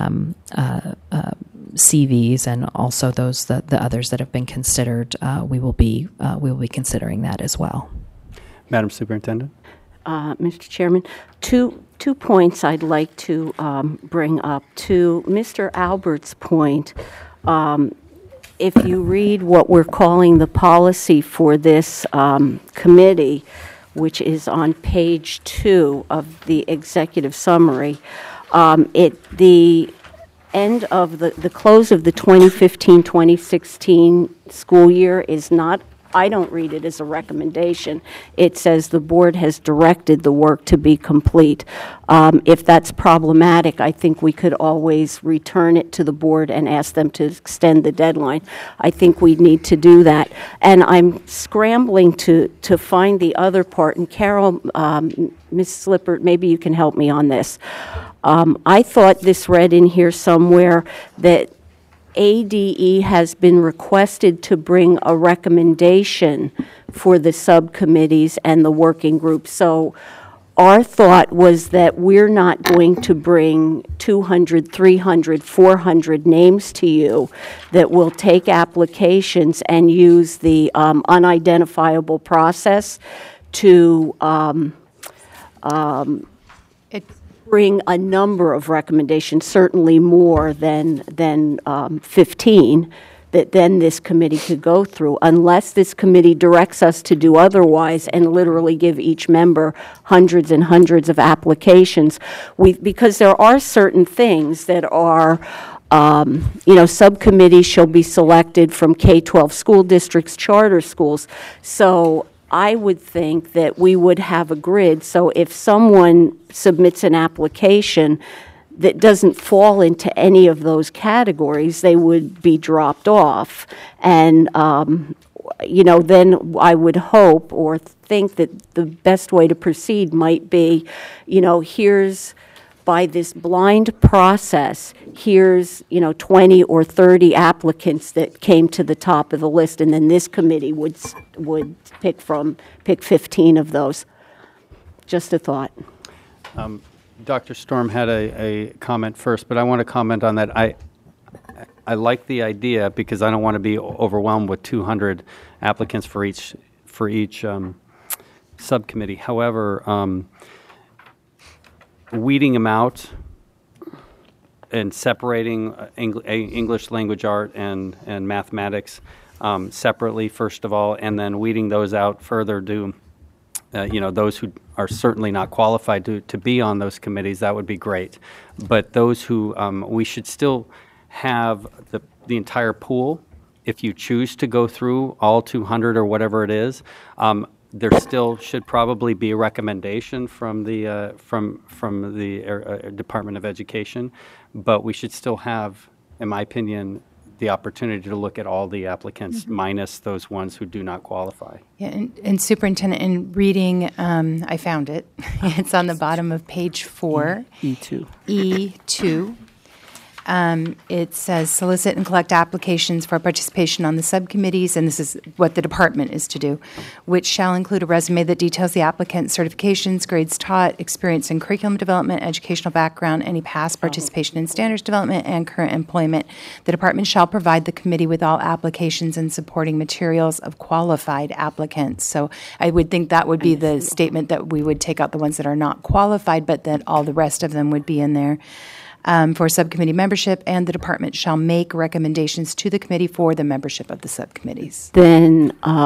CVs and also those the others that have been considered. We will be considering that as well. Madam Superintendent. Mr. Chairman, two points I'd like to bring up. To Mr. Albert's point, if you read what we're calling the policy for this committee, which is on page 2 of the executive summary, the end of the close of the 2015-2016 school year is not, I don't read it as a recommendation. It says the board has directed the work to be complete. If that's problematic, I think we could always return it to the board and ask them to extend the deadline. I think we need to do that. And I'm scrambling to find the other part. And Carol, Ms. Lippert, maybe you can help me on this. I thought this read in here somewhere that ADE has been requested to bring a recommendation for the subcommittees and the working group. So our thought was that we're not going to bring 200, 300, 400 names to you, that will take applications and use the unidentifiable process to bring a number of recommendations, certainly more than 15, that then this committee could go through, unless this committee directs us to do otherwise and literally give each member hundreds and hundreds of applications. Because there are certain things that are, subcommittees shall be selected from K-12 school districts, charter schools. So I would think that we would have a grid, so if someone submits an application that doesn't fall into any of those categories, they would be dropped off. And, then I would hope or think that the best way to proceed might be, here's, by this blind process, here's 20 or 30 applicants that came to the top of the list, and then this committee would pick 15 of those. Just a thought. Dr. Storm had a comment first, but I want to comment on that. I like the idea because I don't want to be overwhelmed with 200 applicants for each subcommittee. However, weeding them out and separating English language art and mathematics separately, first of all, and then weeding those out further to, those who are certainly not qualified to be on those committees, that would be great. But those who, we should still have the entire pool. If you choose to go through all 200 or whatever it is, there still should probably be a recommendation from the Department of Education, but we should still have, in my opinion, the opportunity to look at all the applicants minus those ones who do not qualify. Yeah, and Superintendent, in reading, I found it. It's on the bottom of page 4. E2. E2. It says solicit and collect applications for participation on the subcommittees, and this is what the department is to do, which shall include a resume that details the applicant's certifications, grades taught, experience in curriculum development, educational background, any past participation in standards development, and current employment. The department shall provide the committee with all applications and supporting materials of qualified applicants. So I would think that would be the statement, that we would take out the ones that are not qualified, but that all the rest of them would be in there. For subcommittee membership, and the department shall make recommendations to the committee for the membership of the subcommittees. Then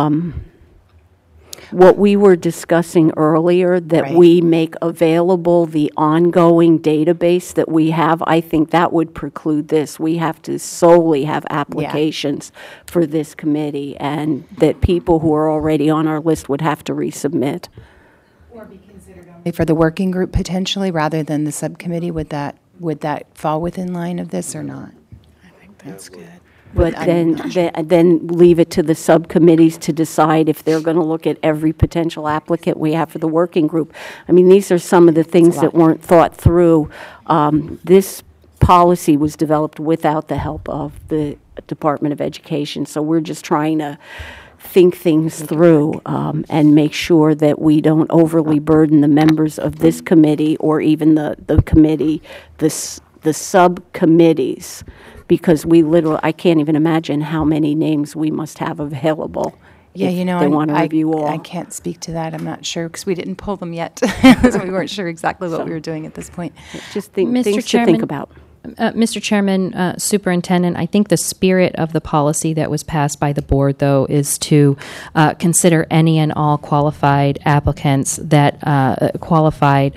what we were discussing earlier, that we make available the ongoing database that we have, I think that would preclude this. We have to solely have applications for this committee, and that people who are already on our list would have to resubmit. Or be considered only for the working group potentially, rather than the subcommittee. Would that fall within line of this or not? I think that's good. But then leave it to the subcommittees to decide if they're going to look at every potential applicant we have for the working group. I mean, these are some of the things that weren't thought through. This policy was developed without the help of the Department of Education. So we're just trying to think things through and make sure that we don't overly burden the members of this committee or even the committee, the subcommittees, because I can't even imagine how many names we must have available. Yeah, if they want to review all. I can't speak to that. I'm not sure because we didn't pull them yet. So we weren't sure exactly what we were doing at this point. Just things to think about. Mr. Chairman, Superintendent, I think the spirit of the policy that was passed by the board, though, is to consider any and all qualified applicants that qualified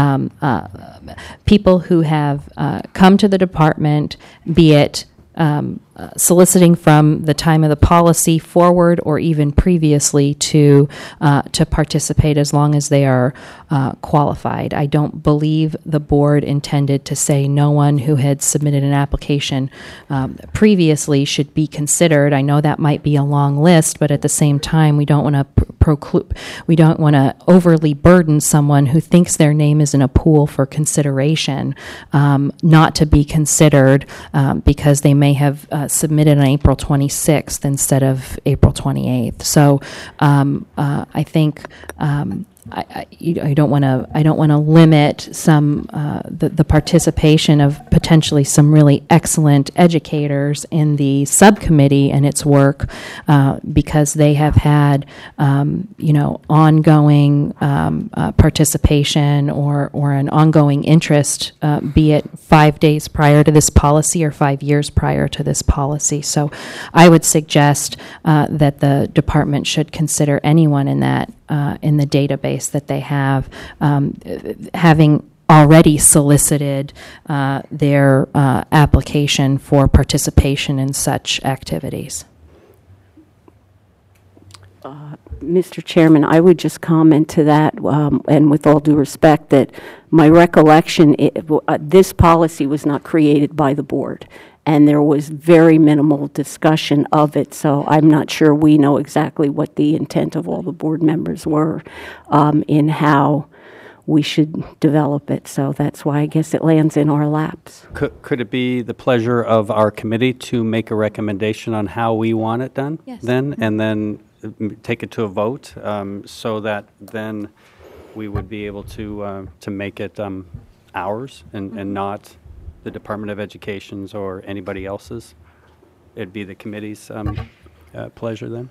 people who have come to the department, be it soliciting from the time of the policy forward or even previously to participate as long as they are qualified. I don't believe the board intended to say no one who had submitted an application previously should be considered. I know that might be a long list, but at the same time, we don't want to overly burden someone who thinks their name is in a pool for consideration not to be considered because they may have submitted on April 26th instead of April 28th. So I think I don't want to limit some the participation of potentially some really excellent educators in the subcommittee and its work because they have had ongoing participation or an ongoing interest, be it 5 days prior to this policy or 5 years prior to this policy. So I would suggest that the department should consider anyone in that in the database that they have, having already solicited their application for participation in such activities. Mr. Chairman, I would just comment to that, and with all due respect, that my recollection, this policy was not created by the board, and there was very minimal discussion of it, so I'm not sure we know exactly what the intent of all the board members were in how we should develop it. So that's why I guess it lands in our laps. Could it be the pleasure of our committee to make a recommendation on how we want it done? Yes. Then, and then take it to a vote so that then we would be able to make it ours and not the Department of Education's or anybody else's? It'd be the committee's pleasure then?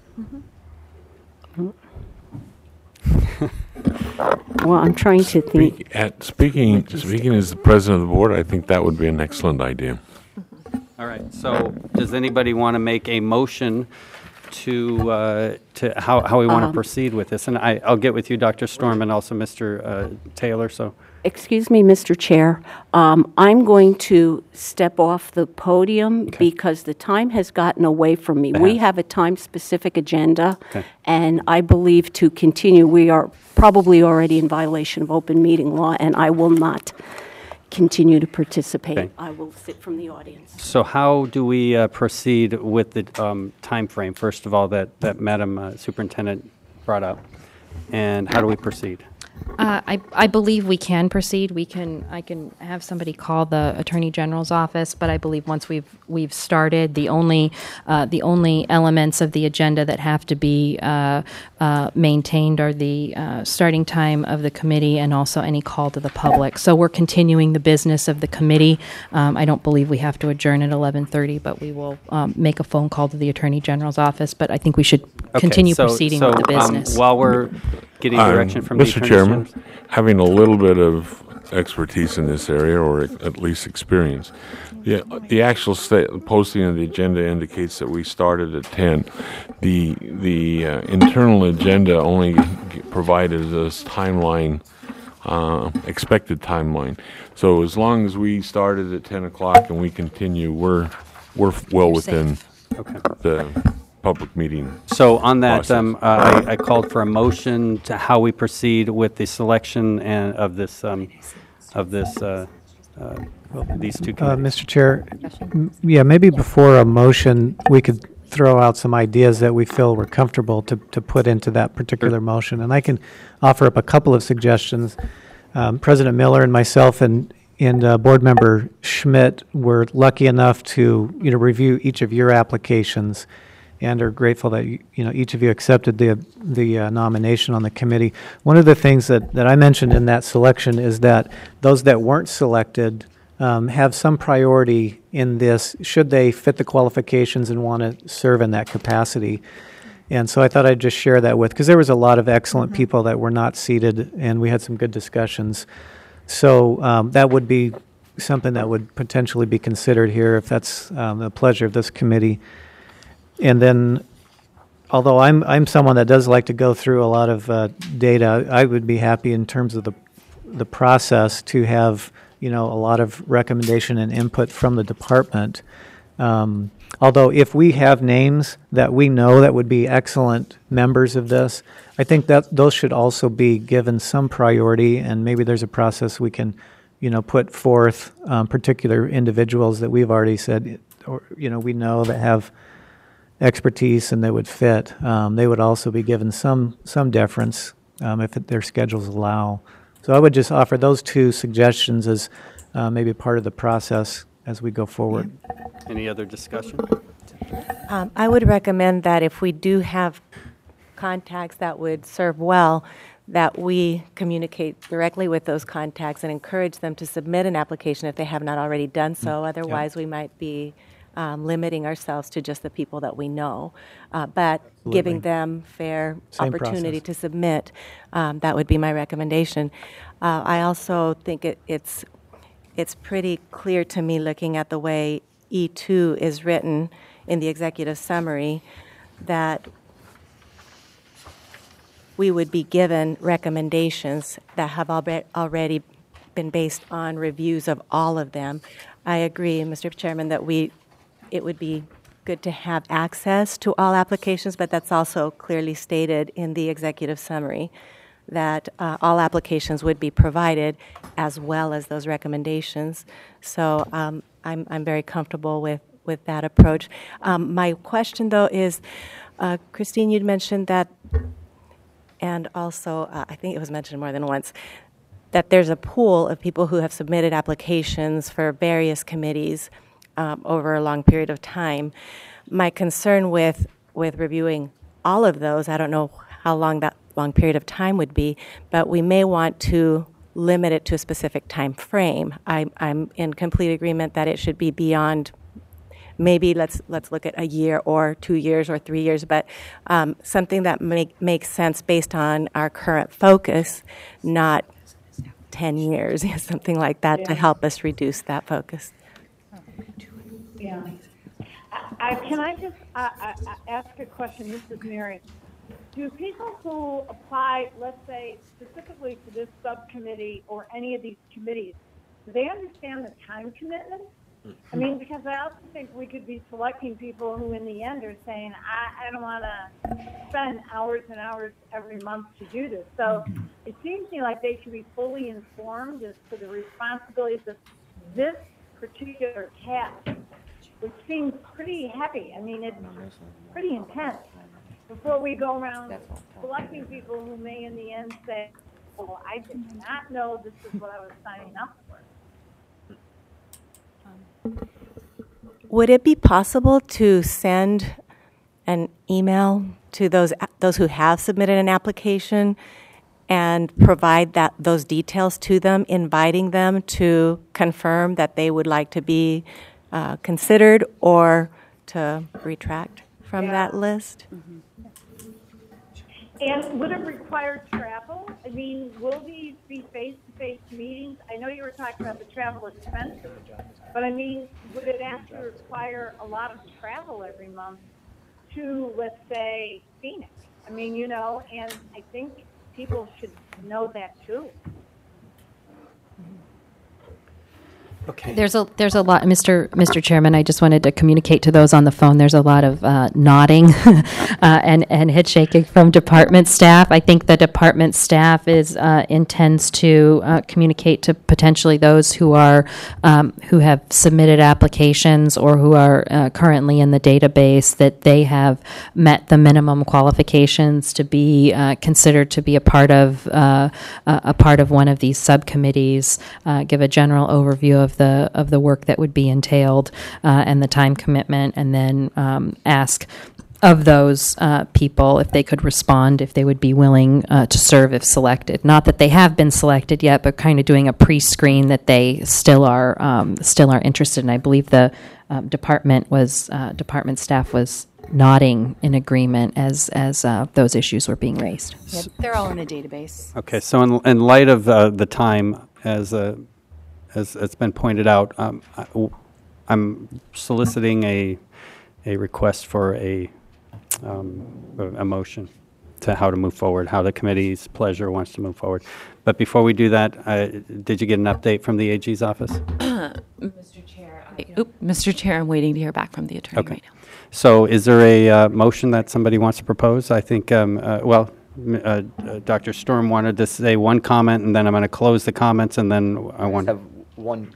Well, I'm trying to think. Speaking as the president of the board, I think that would be an excellent idea. All right. So does anybody want to make a motion to how we want to proceed with this? And I'll get with you, Dr. Storm, and also Mr. Taylor. So. Excuse me, Mr. Chair. I'm going to step off the podium because the time has gotten away from me. We have a time-specific agenda, and I believe to continue, we are probably already in violation of open meeting law, and I will not continue to participate. Okay. I will sit from the audience. So how do we proceed with the time frame, first of all, that Madam Superintendent brought up? And how do we proceed? I believe we can proceed. I can have somebody call the Attorney General's office, but I believe once we've started, the only elements of the agenda that have to be maintained are the starting time of the committee and also any call to the public. So we're continuing the business of the committee. I don't believe we have to adjourn at 11:30, but we will make a phone call to the Attorney General's office. But I think we should continue proceeding with the business. While we're getting direction from Mr. the Chairman, having a little bit of expertise in this area, or at least experience, the actual posting of the agenda indicates that we started at 10. The internal agenda only provided us timeline, expected timeline. So as long as we started at 10 o'clock and we continue, we're well within the public meeting. So on that, I called for a motion to how we proceed with the selection of this these two committees. Mr. Chair, maybe before a motion, we could throw out some ideas that we feel we're comfortable to put into that particular motion. And I can offer up a couple of suggestions. President Miller and myself and and Board Member Schmidt were lucky enough to review each of your applications, and are grateful that each of you accepted the nomination on the committee. One of the things that I mentioned in that selection is that those that weren't selected have some priority in this, should they fit the qualifications and want to serve in that capacity. And so I thought I'd just share that because there was a lot of excellent people that were not seated, and we had some good discussions. So that would be something that would potentially be considered here if that's the pleasure of this committee. And then, although I'm someone that does like to go through a lot of data, I would be happy in terms of the process to have a lot of recommendation and input from the department. Although if we have names that we know that would be excellent members of this, I think that those should also be given some priority, and maybe there's a process we can put forth particular individuals that we've already said, or we know that have expertise and they would fit. They would also be given some deference if their schedules allow. So I would just offer those two suggestions as maybe part of the process as we go forward. Any other discussion? I would recommend that if we do have contacts that would serve well, that we communicate directly with those contacts and encourage them to submit an application if they have not already done so. Otherwise, we might be limiting ourselves to just the people that we know. But giving them fair opportunity to submit, that would be my recommendation. I also think it's pretty clear to me, looking at the way E2 is written in the executive summary, that we would be given recommendations that have already been based on reviews of all of them. I agree, Mr. Chairman, that it would be good to have access to all applications, but that's also clearly stated in the executive summary that all applications would be provided as well as those recommendations. So I'm very comfortable with that approach. My question, though, is, Christine, you'd mentioned that, and also I think it was mentioned more than once, that there's a pool of people who have submitted applications for various committees over a long period of time. My concern with reviewing all of those, I don't know how long that long period of time would be, but we may want to limit it to a specific time frame. I'm in complete agreement that it should be beyond, maybe let's look at a year or 2 years or 3 years, but something that makes sense based on our current focus, not 10 years, something like that, to help us reduce that focus. Yeah. Can I just ask a question? This is Mary. Do people who apply, let's say, specifically to this subcommittee or any of these committees, do they understand the time commitment? I mean, because I also think we could be selecting people who in the end are saying, I don't want to spend hours and hours every month to do this. So it seems to me like they should be fully informed as to the responsibilities of this particular task, which seems pretty heavy. I mean, it's pretty intense. Before we go around selecting people who may in the end say, oh, I did not know this is what I was signing up for. Would it be possible to send an email to those who have submitted an application and provide those details to them, inviting them to confirm that they would like to be considered or to retract from that list? Mm-hmm. And would it require travel? I mean, will these be face-to-face meetings? I know you were talking about the travel expenses, but I mean, would it actually require a lot of travel every month to, let's say, Phoenix? I mean, and I think people should know that too. Okay. There's a lot, Mr. Chairman. I just wanted to communicate to those on the phone. There's a lot of nodding and head shaking from department staff. I think the department staff intends to communicate to potentially those who have submitted applications or who are currently in the database that they have met the minimum qualifications to be considered to be a part of one of these subcommittees. Give a general overview of the work that would be entailed and the time commitment, and then ask of those people if they could respond, if they would be willing to serve if selected. Not that they have been selected yet, but kind of doing a pre-screen that they still are interested in. I believe the department staff was nodding in agreement as those issues were being raised. Yeah, they're all in a database. Okay, so in light of the time, as it's been pointed out, I'm soliciting a request for a motion to how to move forward, how the committee's pleasure wants to move forward. But before we do that, did you get an update from the AG's office? Mr. Chair, I'm waiting to hear back from the attorney right now. So is there a motion that somebody wants to propose? I think, Dr. Sturm wanted to say one comment, and then I'm going to close the comments, and then I want to have one,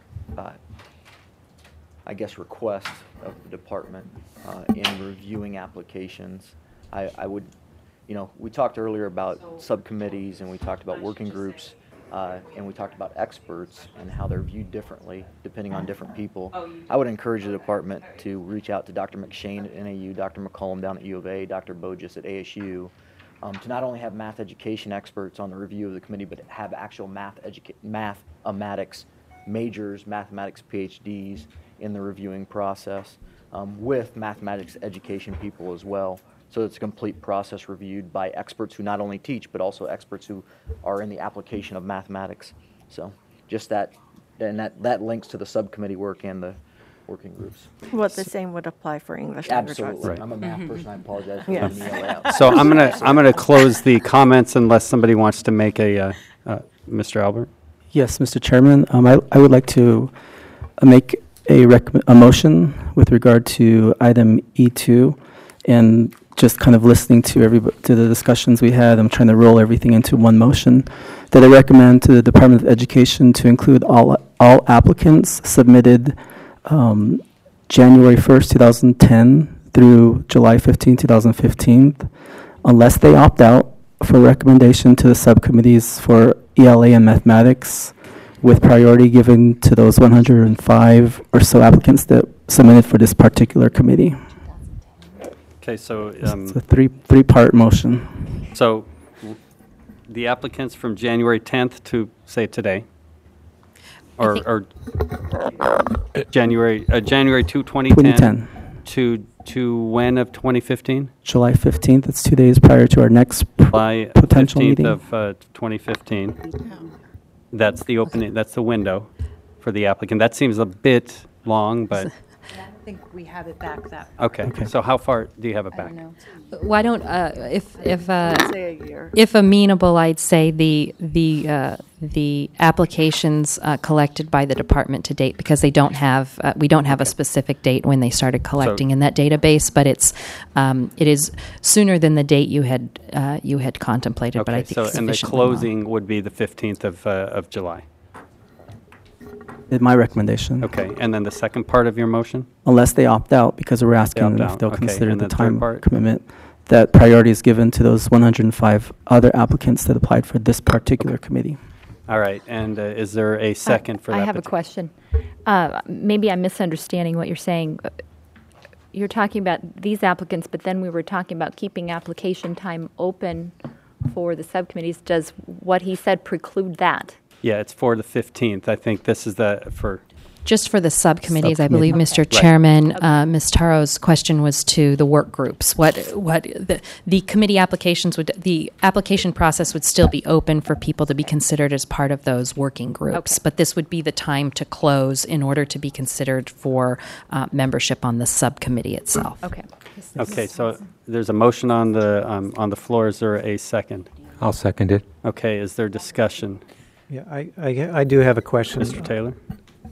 request of the department in reviewing applications. I would, we talked earlier about subcommittees, and we talked about working groups, and we talked about experts and how they're viewed differently depending on different people. I would encourage the department to reach out to Dr. McShane at NAU, Dr. McCollum down at U of A, Dr. Bogus at ASU, to not only have math education experts on the review of the committee, but have actual mathematics majors, mathematics PhDs in the reviewing process, with mathematics education people as well. So it's a complete process reviewed by experts who not only teach, but also experts who are in the application of mathematics. So just that, and that links to the subcommittee work and the working groups. Well, the same would apply for English language arts. Absolutely. Right. I'm a math person. I apologize for leaving me out. So I'm gonna close the comments unless somebody wants to make a Mr. Albert. Yes, Mr. Chairman, I would like to make a motion with regard to item E2, and just kind of listening to the discussions we had. I'm trying to roll everything into one motion that I recommend to the Department of Education to include all applicants submitted January 1st, 2010 through July 15, 2015, unless they opt out, for recommendation to the subcommittees for ELA and mathematics, with priority given to those 105 or so applicants that submitted for this particular committee. Okay, so it's a three-part motion. So the applicants from January 10th to, say, today, or January 2, 2010 to when of 2015? July 15th. It's 2 days prior to our next potential 15th meeting. of 2015. That's the opening. That's the window for the applicant. That seems a bit long, but. I think we have it back that. Okay. So how far do you have it back? Why don't if amenable, I'd say the applications collected by the department to date, because we don't have a specific date when they started collecting in that database, but it is sooner than the date you had contemplated. But I think so, and the closing would be the 15th of July. My recommendation. Okay, and then the second part of your motion? Unless they opt out, because we're asking them if they'll consider the time commitment, that priority is given to those 105 other applicants that applied for this particular committee. All right, and is there a second for that? I have a question. Maybe I'm misunderstanding what you're saying. You're talking about these applicants, but then we were talking about keeping application time open for the subcommittees. Does what he said preclude that? Yeah, it's for the 15th. I think this is for... Just for the subcommittees, I believe, Mr. Chairman. Ms. Taro's question was to the work groups. The committee applications the application process would still be open for people to be considered as part of those working groups, but this would be the time to close in order to be considered for membership on the subcommittee itself. Okay. Okay, so there's a motion on the floor. Is there a second? I'll second it. Okay, is there discussion? Yeah, I do have a question. Mr. Taylor?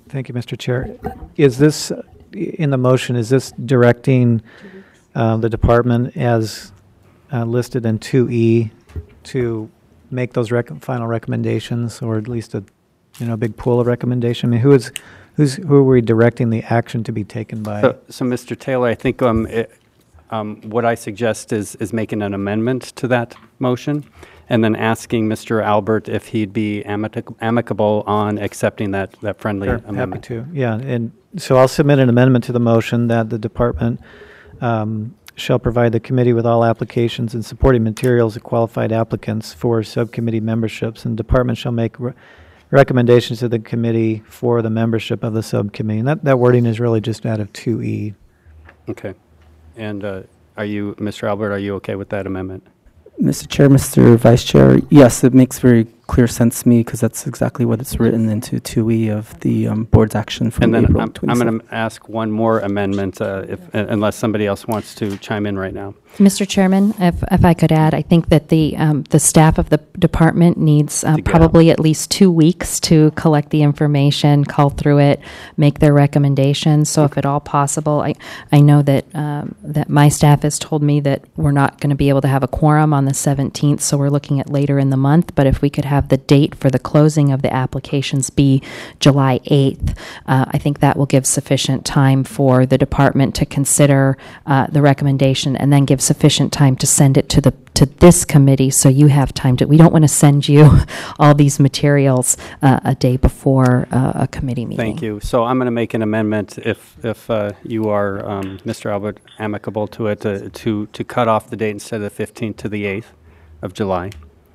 Thank you, Mr. Chair. Is this, in the motion, is this directing the department as listed in 2E to make those final recommendations, or at least a big pool of recommendation? I mean, who are we directing the action to be taken by? So Mr. Taylor, I think what I suggest is making an amendment to that motion, and then asking Mr. Albert if he'd be amicable on accepting that friendly amendment. Happy to, yeah. And so I'll submit an amendment to the motion that the department shall provide the committee with all applications and supporting materials of qualified applicants for subcommittee memberships, and the department shall make recommendations to the committee for the membership of the subcommittee. And that wording is really just out of 2E. Okay. And Mr. Albert, are you okay with that amendment? Mr. Chair, Mr. Vice Chair, yes, it makes very clear sense to me because that's exactly what it's written into 2E of the board's action from April 27th. I'm going to ask one more amendment, unless somebody else wants to chime in right now. Mr. Chairman, if I could add, I think that the staff of the department needs probably at least 2 weeks to collect the information, cull through it, make their recommendations. So if at all possible, I know that that my staff has told me that we're not going to be able to have a quorum on the 17th, so we're looking at later in the month. But if we could have the date for the closing of the applications be July 8th, I think that will give sufficient time for the department to consider the recommendation and then give sufficient time to send it to this committee, so you have time to. We don't want to send you all these materials a day before a committee meeting. Thank you. So I'm going to make an amendment, if you are, Mr. Albert, amicable to it, to cut off the date instead of the 15th to the 8th of July.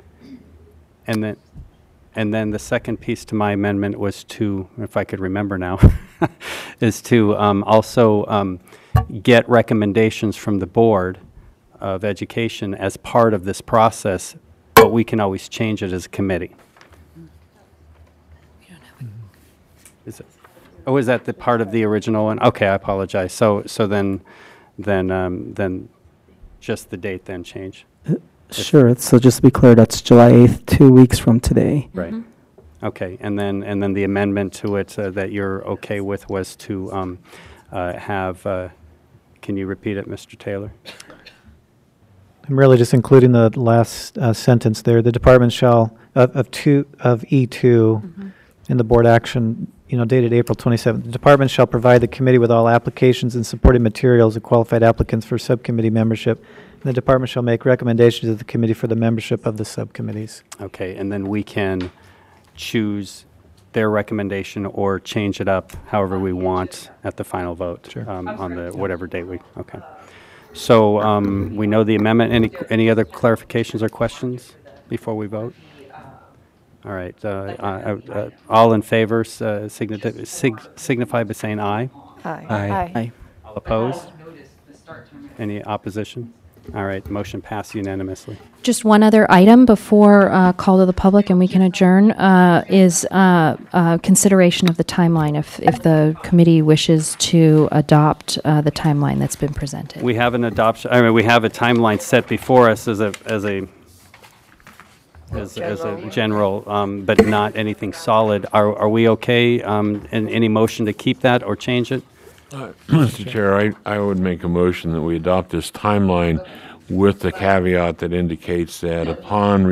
And then the second piece to my amendment was to, if I could remember now, is to also get recommendations from the Board of Education as part of this process, but we can always change it as a committee. Is it? Oh, is that the part of the original one? Okay, I apologize. So then just the date then change. Sure. So just to be clear, that's July 8th, 2 weeks from today. Right. Okay. And then the amendment to it that you're okay with was to have. Can you repeat it, Mr. Taylor? I'm really just including the last sentence there. The department shall of E2 in the board action, dated April 27th. The department shall provide the committee with all applications and supporting materials of qualified applicants for subcommittee membership. And the department shall make recommendations to the committee for the membership of the subcommittees. Okay, and then we can choose their recommendation or change it up however we want at the final vote. Sure. On the whatever date we. Okay. So we know the amendment. Any other clarifications or questions before we vote? All right. All in favor signify by saying aye. Aye. Aye. All opposed? Any opposition? All right. Motion passed unanimously. Just one other item before call to the public and we can adjourn is consideration of the timeline if the committee wishes to adopt the timeline that's been presented. We have an adoption. I mean, we have a timeline set before us as a general, but not anything solid. Are we okay in any motion to keep that or change it? Mr. Chair, I would make a motion that we adopt this timeline with the caveat that indicates that upon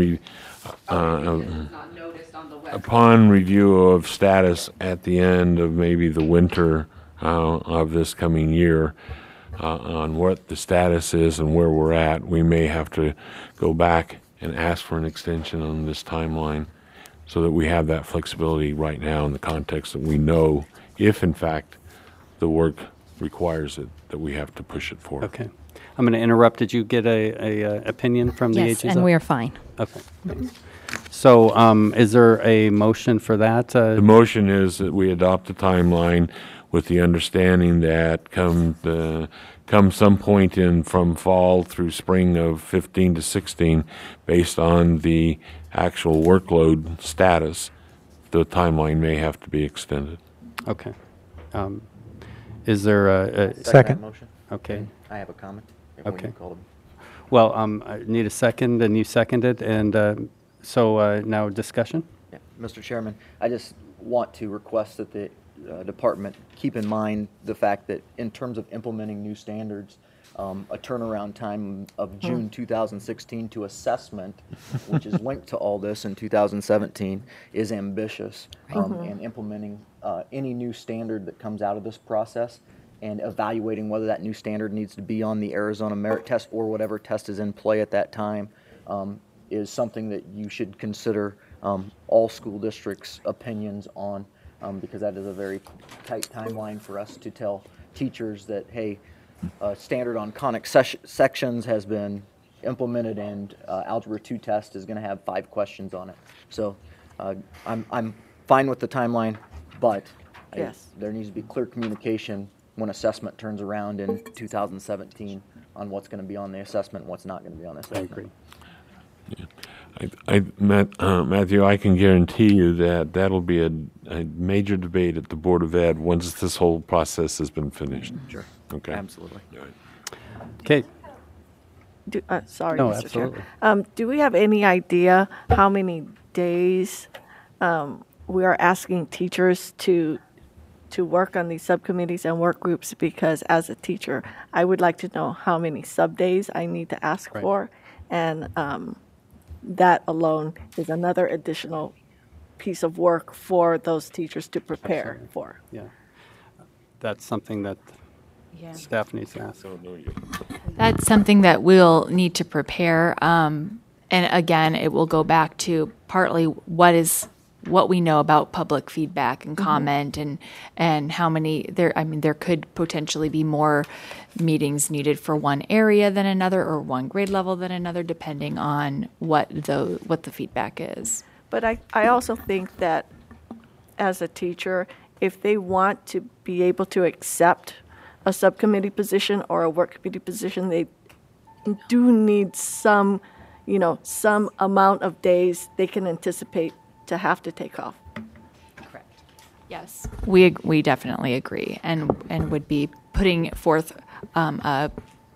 review of status at the end of maybe the winter of this coming year, on what the status is and where we're at, we may have to go back and ask for an extension on this timeline so that we have that flexibility right now in the context that we know if, in fact, the work requires it, that we have to push it forward. Okay. I'm going to interrupt. Did you get a opinion from the agency? Yes, and we are fine. Okay. So is there a motion for that? The motion is that we adopt the timeline with the understanding that come some point in from fall through spring of 15 to 16, based on the actual workload status, the timeline may have to be extended. Okay. Is there a second motion? Okay. I have a comment. Okay. Well, I need a second, and you seconded, and so now discussion. Yeah. Mr. Chairman, I just want to request that department keep in mind the fact that in terms of implementing new standards, a turnaround time of June 2016 to assessment, which is linked to all this in 2017, is ambitious. And implementing any new standard that comes out of this process and evaluating whether that new standard needs to be on the Arizona merit test or whatever test is in play at that time is something that you should consider all school districts' opinions on, because that is a very tight timeline for us to tell teachers that, hey, standard on conic sections has been implemented and Algebra 2 test is going to have 5 questions on it. So I'm fine with the timeline, but there needs to be clear communication when assessment turns around in 2017 on what's going to be on the assessment and what's not going to be on the assessment. I agree. Matthew, I can guarantee you that that'll be a major debate at the Board of Ed once this whole process has been finished. Sure. Okay. Absolutely. All right. Okay. Sorry, No, Mr. absolutely. Chair. Do we have any idea how many days we are asking teachers to work on these subcommittees and work groups? Because as a teacher, I would like to know how many sub days I need to ask for, and that alone is another additional piece of work for those teachers to prepare for. Yeah. That's something that staff needs to ask. That's something that we'll need to prepare. And again, it will go back to partly what we know about public feedback and comment, and how many there. I mean, there could potentially be more meetings needed for one area than another, or one grade level than another, depending on what the feedback is. But I also think that as a teacher, if they want to be able to accept a subcommittee position or a work committee position, they do need some amount of days they can anticipate to have to take off. Correct. Yes, we definitely agree, and would be putting forth our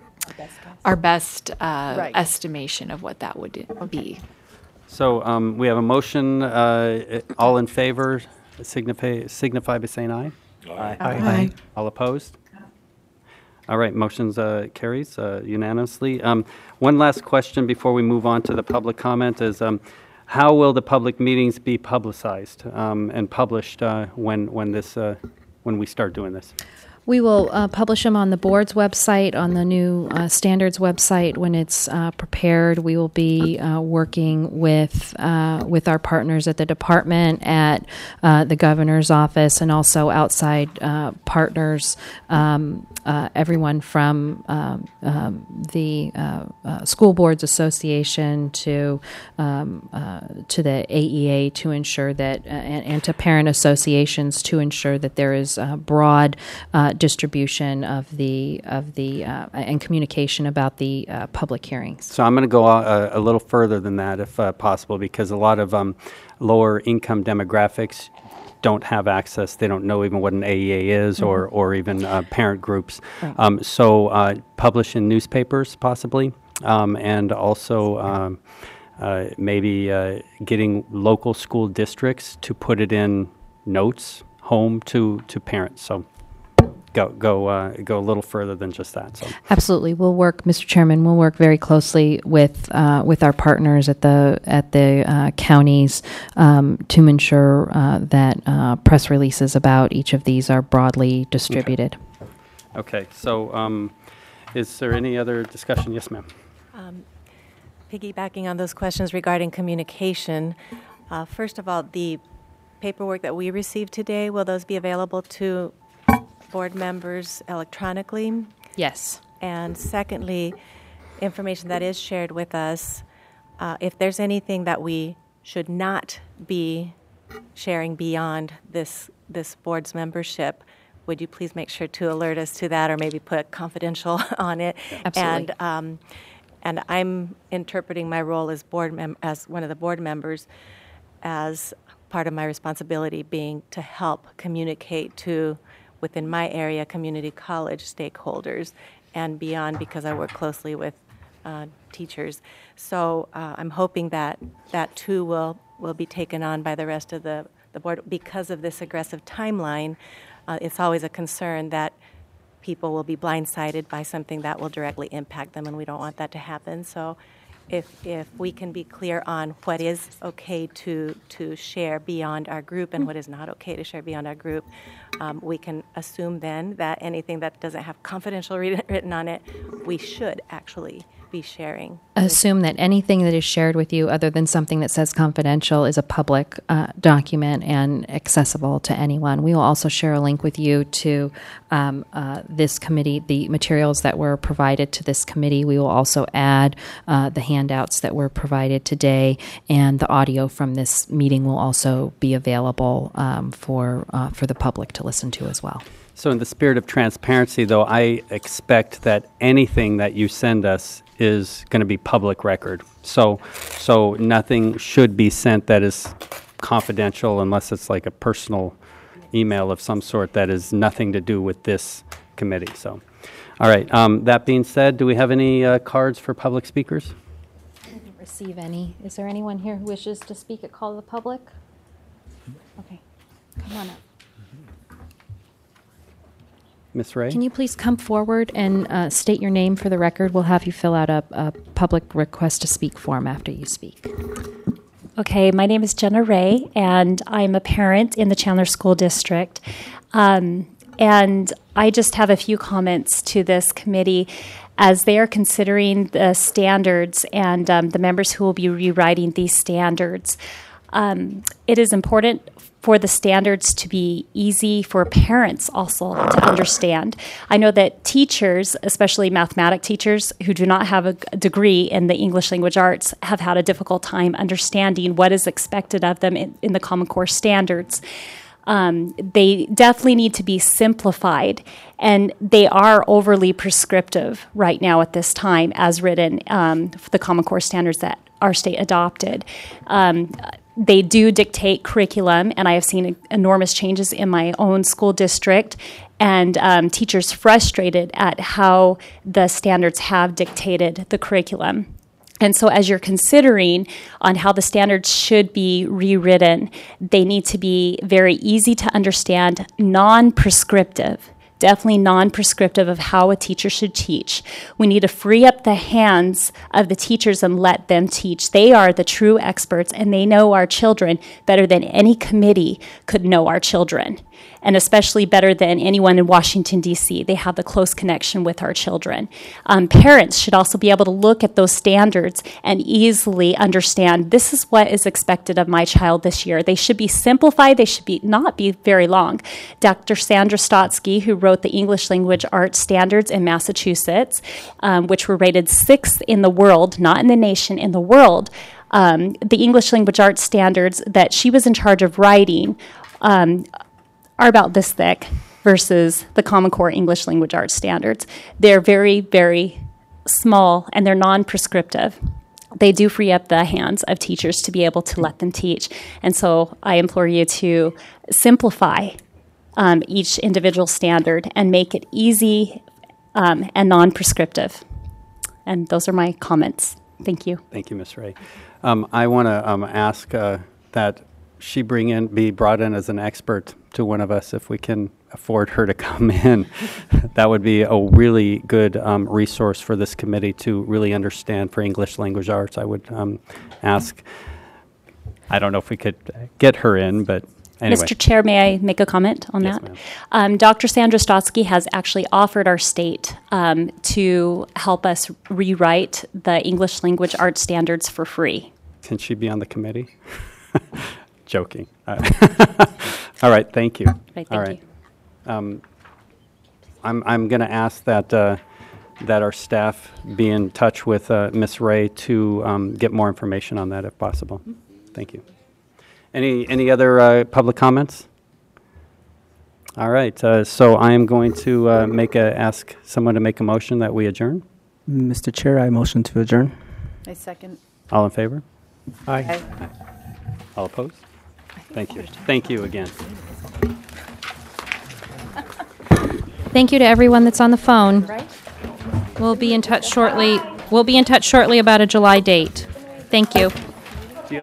best estimation of what that would be. So we have a motion. All in favor, signify by saying aye. Aye. Aye. All opposed? All right, motions carries unanimously. One last question before we move on to the public comment is, how will the public meetings be publicized and published when we start doing this? We will publish them on the board's website, on the new standards website when it's prepared. We will be working with our partners at the department, at the governor's office, and also outside partners. Everyone from the School Boards Association to the AEA to ensure that, and to parent associations to ensure that there is broad distribution of the and communication about the public hearings. So I'm going to go a little further than that, if possible, because a lot of lower income demographics don't have access. They don't know even what an AEA is, or even parent groups. Right. So publish in newspapers, possibly, and also maybe getting local school districts to put it in notes home to parents. So go a little further than just that. So absolutely, we'll work, Mr. Chairman. We'll work very closely with our partners at the counties to ensure that press releases about each of these are broadly distributed. Okay. So is there any other discussion? Yes, ma'am. Piggybacking on those questions regarding communication, first of all, the paperwork that we received today, will those be available to board members electronically? Yes. And secondly, information that is shared with us, if there's anything that we should not be sharing beyond this board's membership, would you please make sure to alert us to that, or maybe put confidential on it? Absolutely. And I'm interpreting my role as as one of the board members as part of my responsibility being to help communicate to, within my area, community college stakeholders and beyond, because I work closely with teachers. So I'm hoping that too will be taken on by the rest of the the board, because of this aggressive timeline, it's always a concern that people will be blindsided by something that will directly impact them, and we don't want that to happen. So if we can be clear on what is okay to share beyond our group and what is not okay to share beyond our group, we can assume then that anything that doesn't have confidential written on it, we should actually be sharing. Assume that anything that is shared with you other than something that says confidential is a public document and accessible to anyone. We will also share a link with you to this committee, the materials that were provided to this committee. We will also add the handouts that were provided today, and the audio from this meeting will also be available for the public to listen to as well. So in the spirit of transparency, though, I expect that anything that you send us is going to be public record. So nothing should be sent that is confidential unless it's like a personal email of some sort that is nothing to do with this committee. So, all right. That being said, do we have any cards for public speakers? I didn't receive any. Is there anyone here who wishes to speak at Call to the Public? Okay. Come on up. Ms. Ray? Can you please come forward and state your name for the record? We'll have you fill out a public request to speak form after you speak. Okay, my name is Jenna Ray, and I'm a parent in the Chandler School District. And I just have a few comments to this committee as they are considering the standards and the members who will be rewriting these standards. It is important for the standards to be easy for parents also to understand. I know that teachers, especially mathematics teachers who do not have a degree in the English language arts, have had a difficult time understanding what is expected of them in the Common Core standards. They definitely need to be simplified, and they are overly prescriptive right now at this time as written for the Common Core standards that our state adopted. They do dictate curriculum, and I have seen enormous changes in my own school district, and teachers frustrated at how the standards have dictated the curriculum. And so as you're considering on how the standards should be rewritten, they need to be very easy to understand, non-prescriptive. Definitely non-prescriptive of how a teacher should teach. We need to free up the hands of the teachers and let them teach. They are the true experts, and they know our children better than any committee could know our children, and especially better than anyone in Washington, D.C. They have a close connection with our children. Parents should also be able to look at those standards and easily understand this is what is expected of my child this year. They should be simplified. They should not be very long. Dr. Sandra Stotsky, who wrote the English Language Arts Standards in Massachusetts, which were rated 6th in the world, not in the nation, in the world, the English Language Arts Standards that she was in charge of writing are about this thick versus the Common Core English Language Arts Standards. They're very, very small, and they're non-prescriptive. They do free up the hands of teachers to be able to let them teach. And so I implore you to simplify each individual standard and make it easy and non-prescriptive. And those are my comments. Thank you. Thank you, Ms. Ray. I want to ask that she be brought in as an expert to one of us if we can afford her to come in. That would be a really good resource for this committee to really understand for English language arts. I would ask, I don't know if we could get her in, but anyway. Mr. Chair, may I make a comment on Yes, that? Dr. Sandra Stotsky has actually offered our state to help us rewrite the English language arts standards for free. Can she be on the committee? Joking. All right, thank you. Right, All thank right. I'm going to ask that our staff be in touch with Ms. Ray to get more information on that if possible. Thank you. Any other public comments? All right, so I am going to ask someone to make a motion that we adjourn. Mr. Chair, I motion to adjourn. I second. All in favor? Aye. All opposed? Thank you. Thank you again. Thank you to everyone that's on the phone. We'll be in touch shortly. We'll be in touch shortly about a July date. Thank you.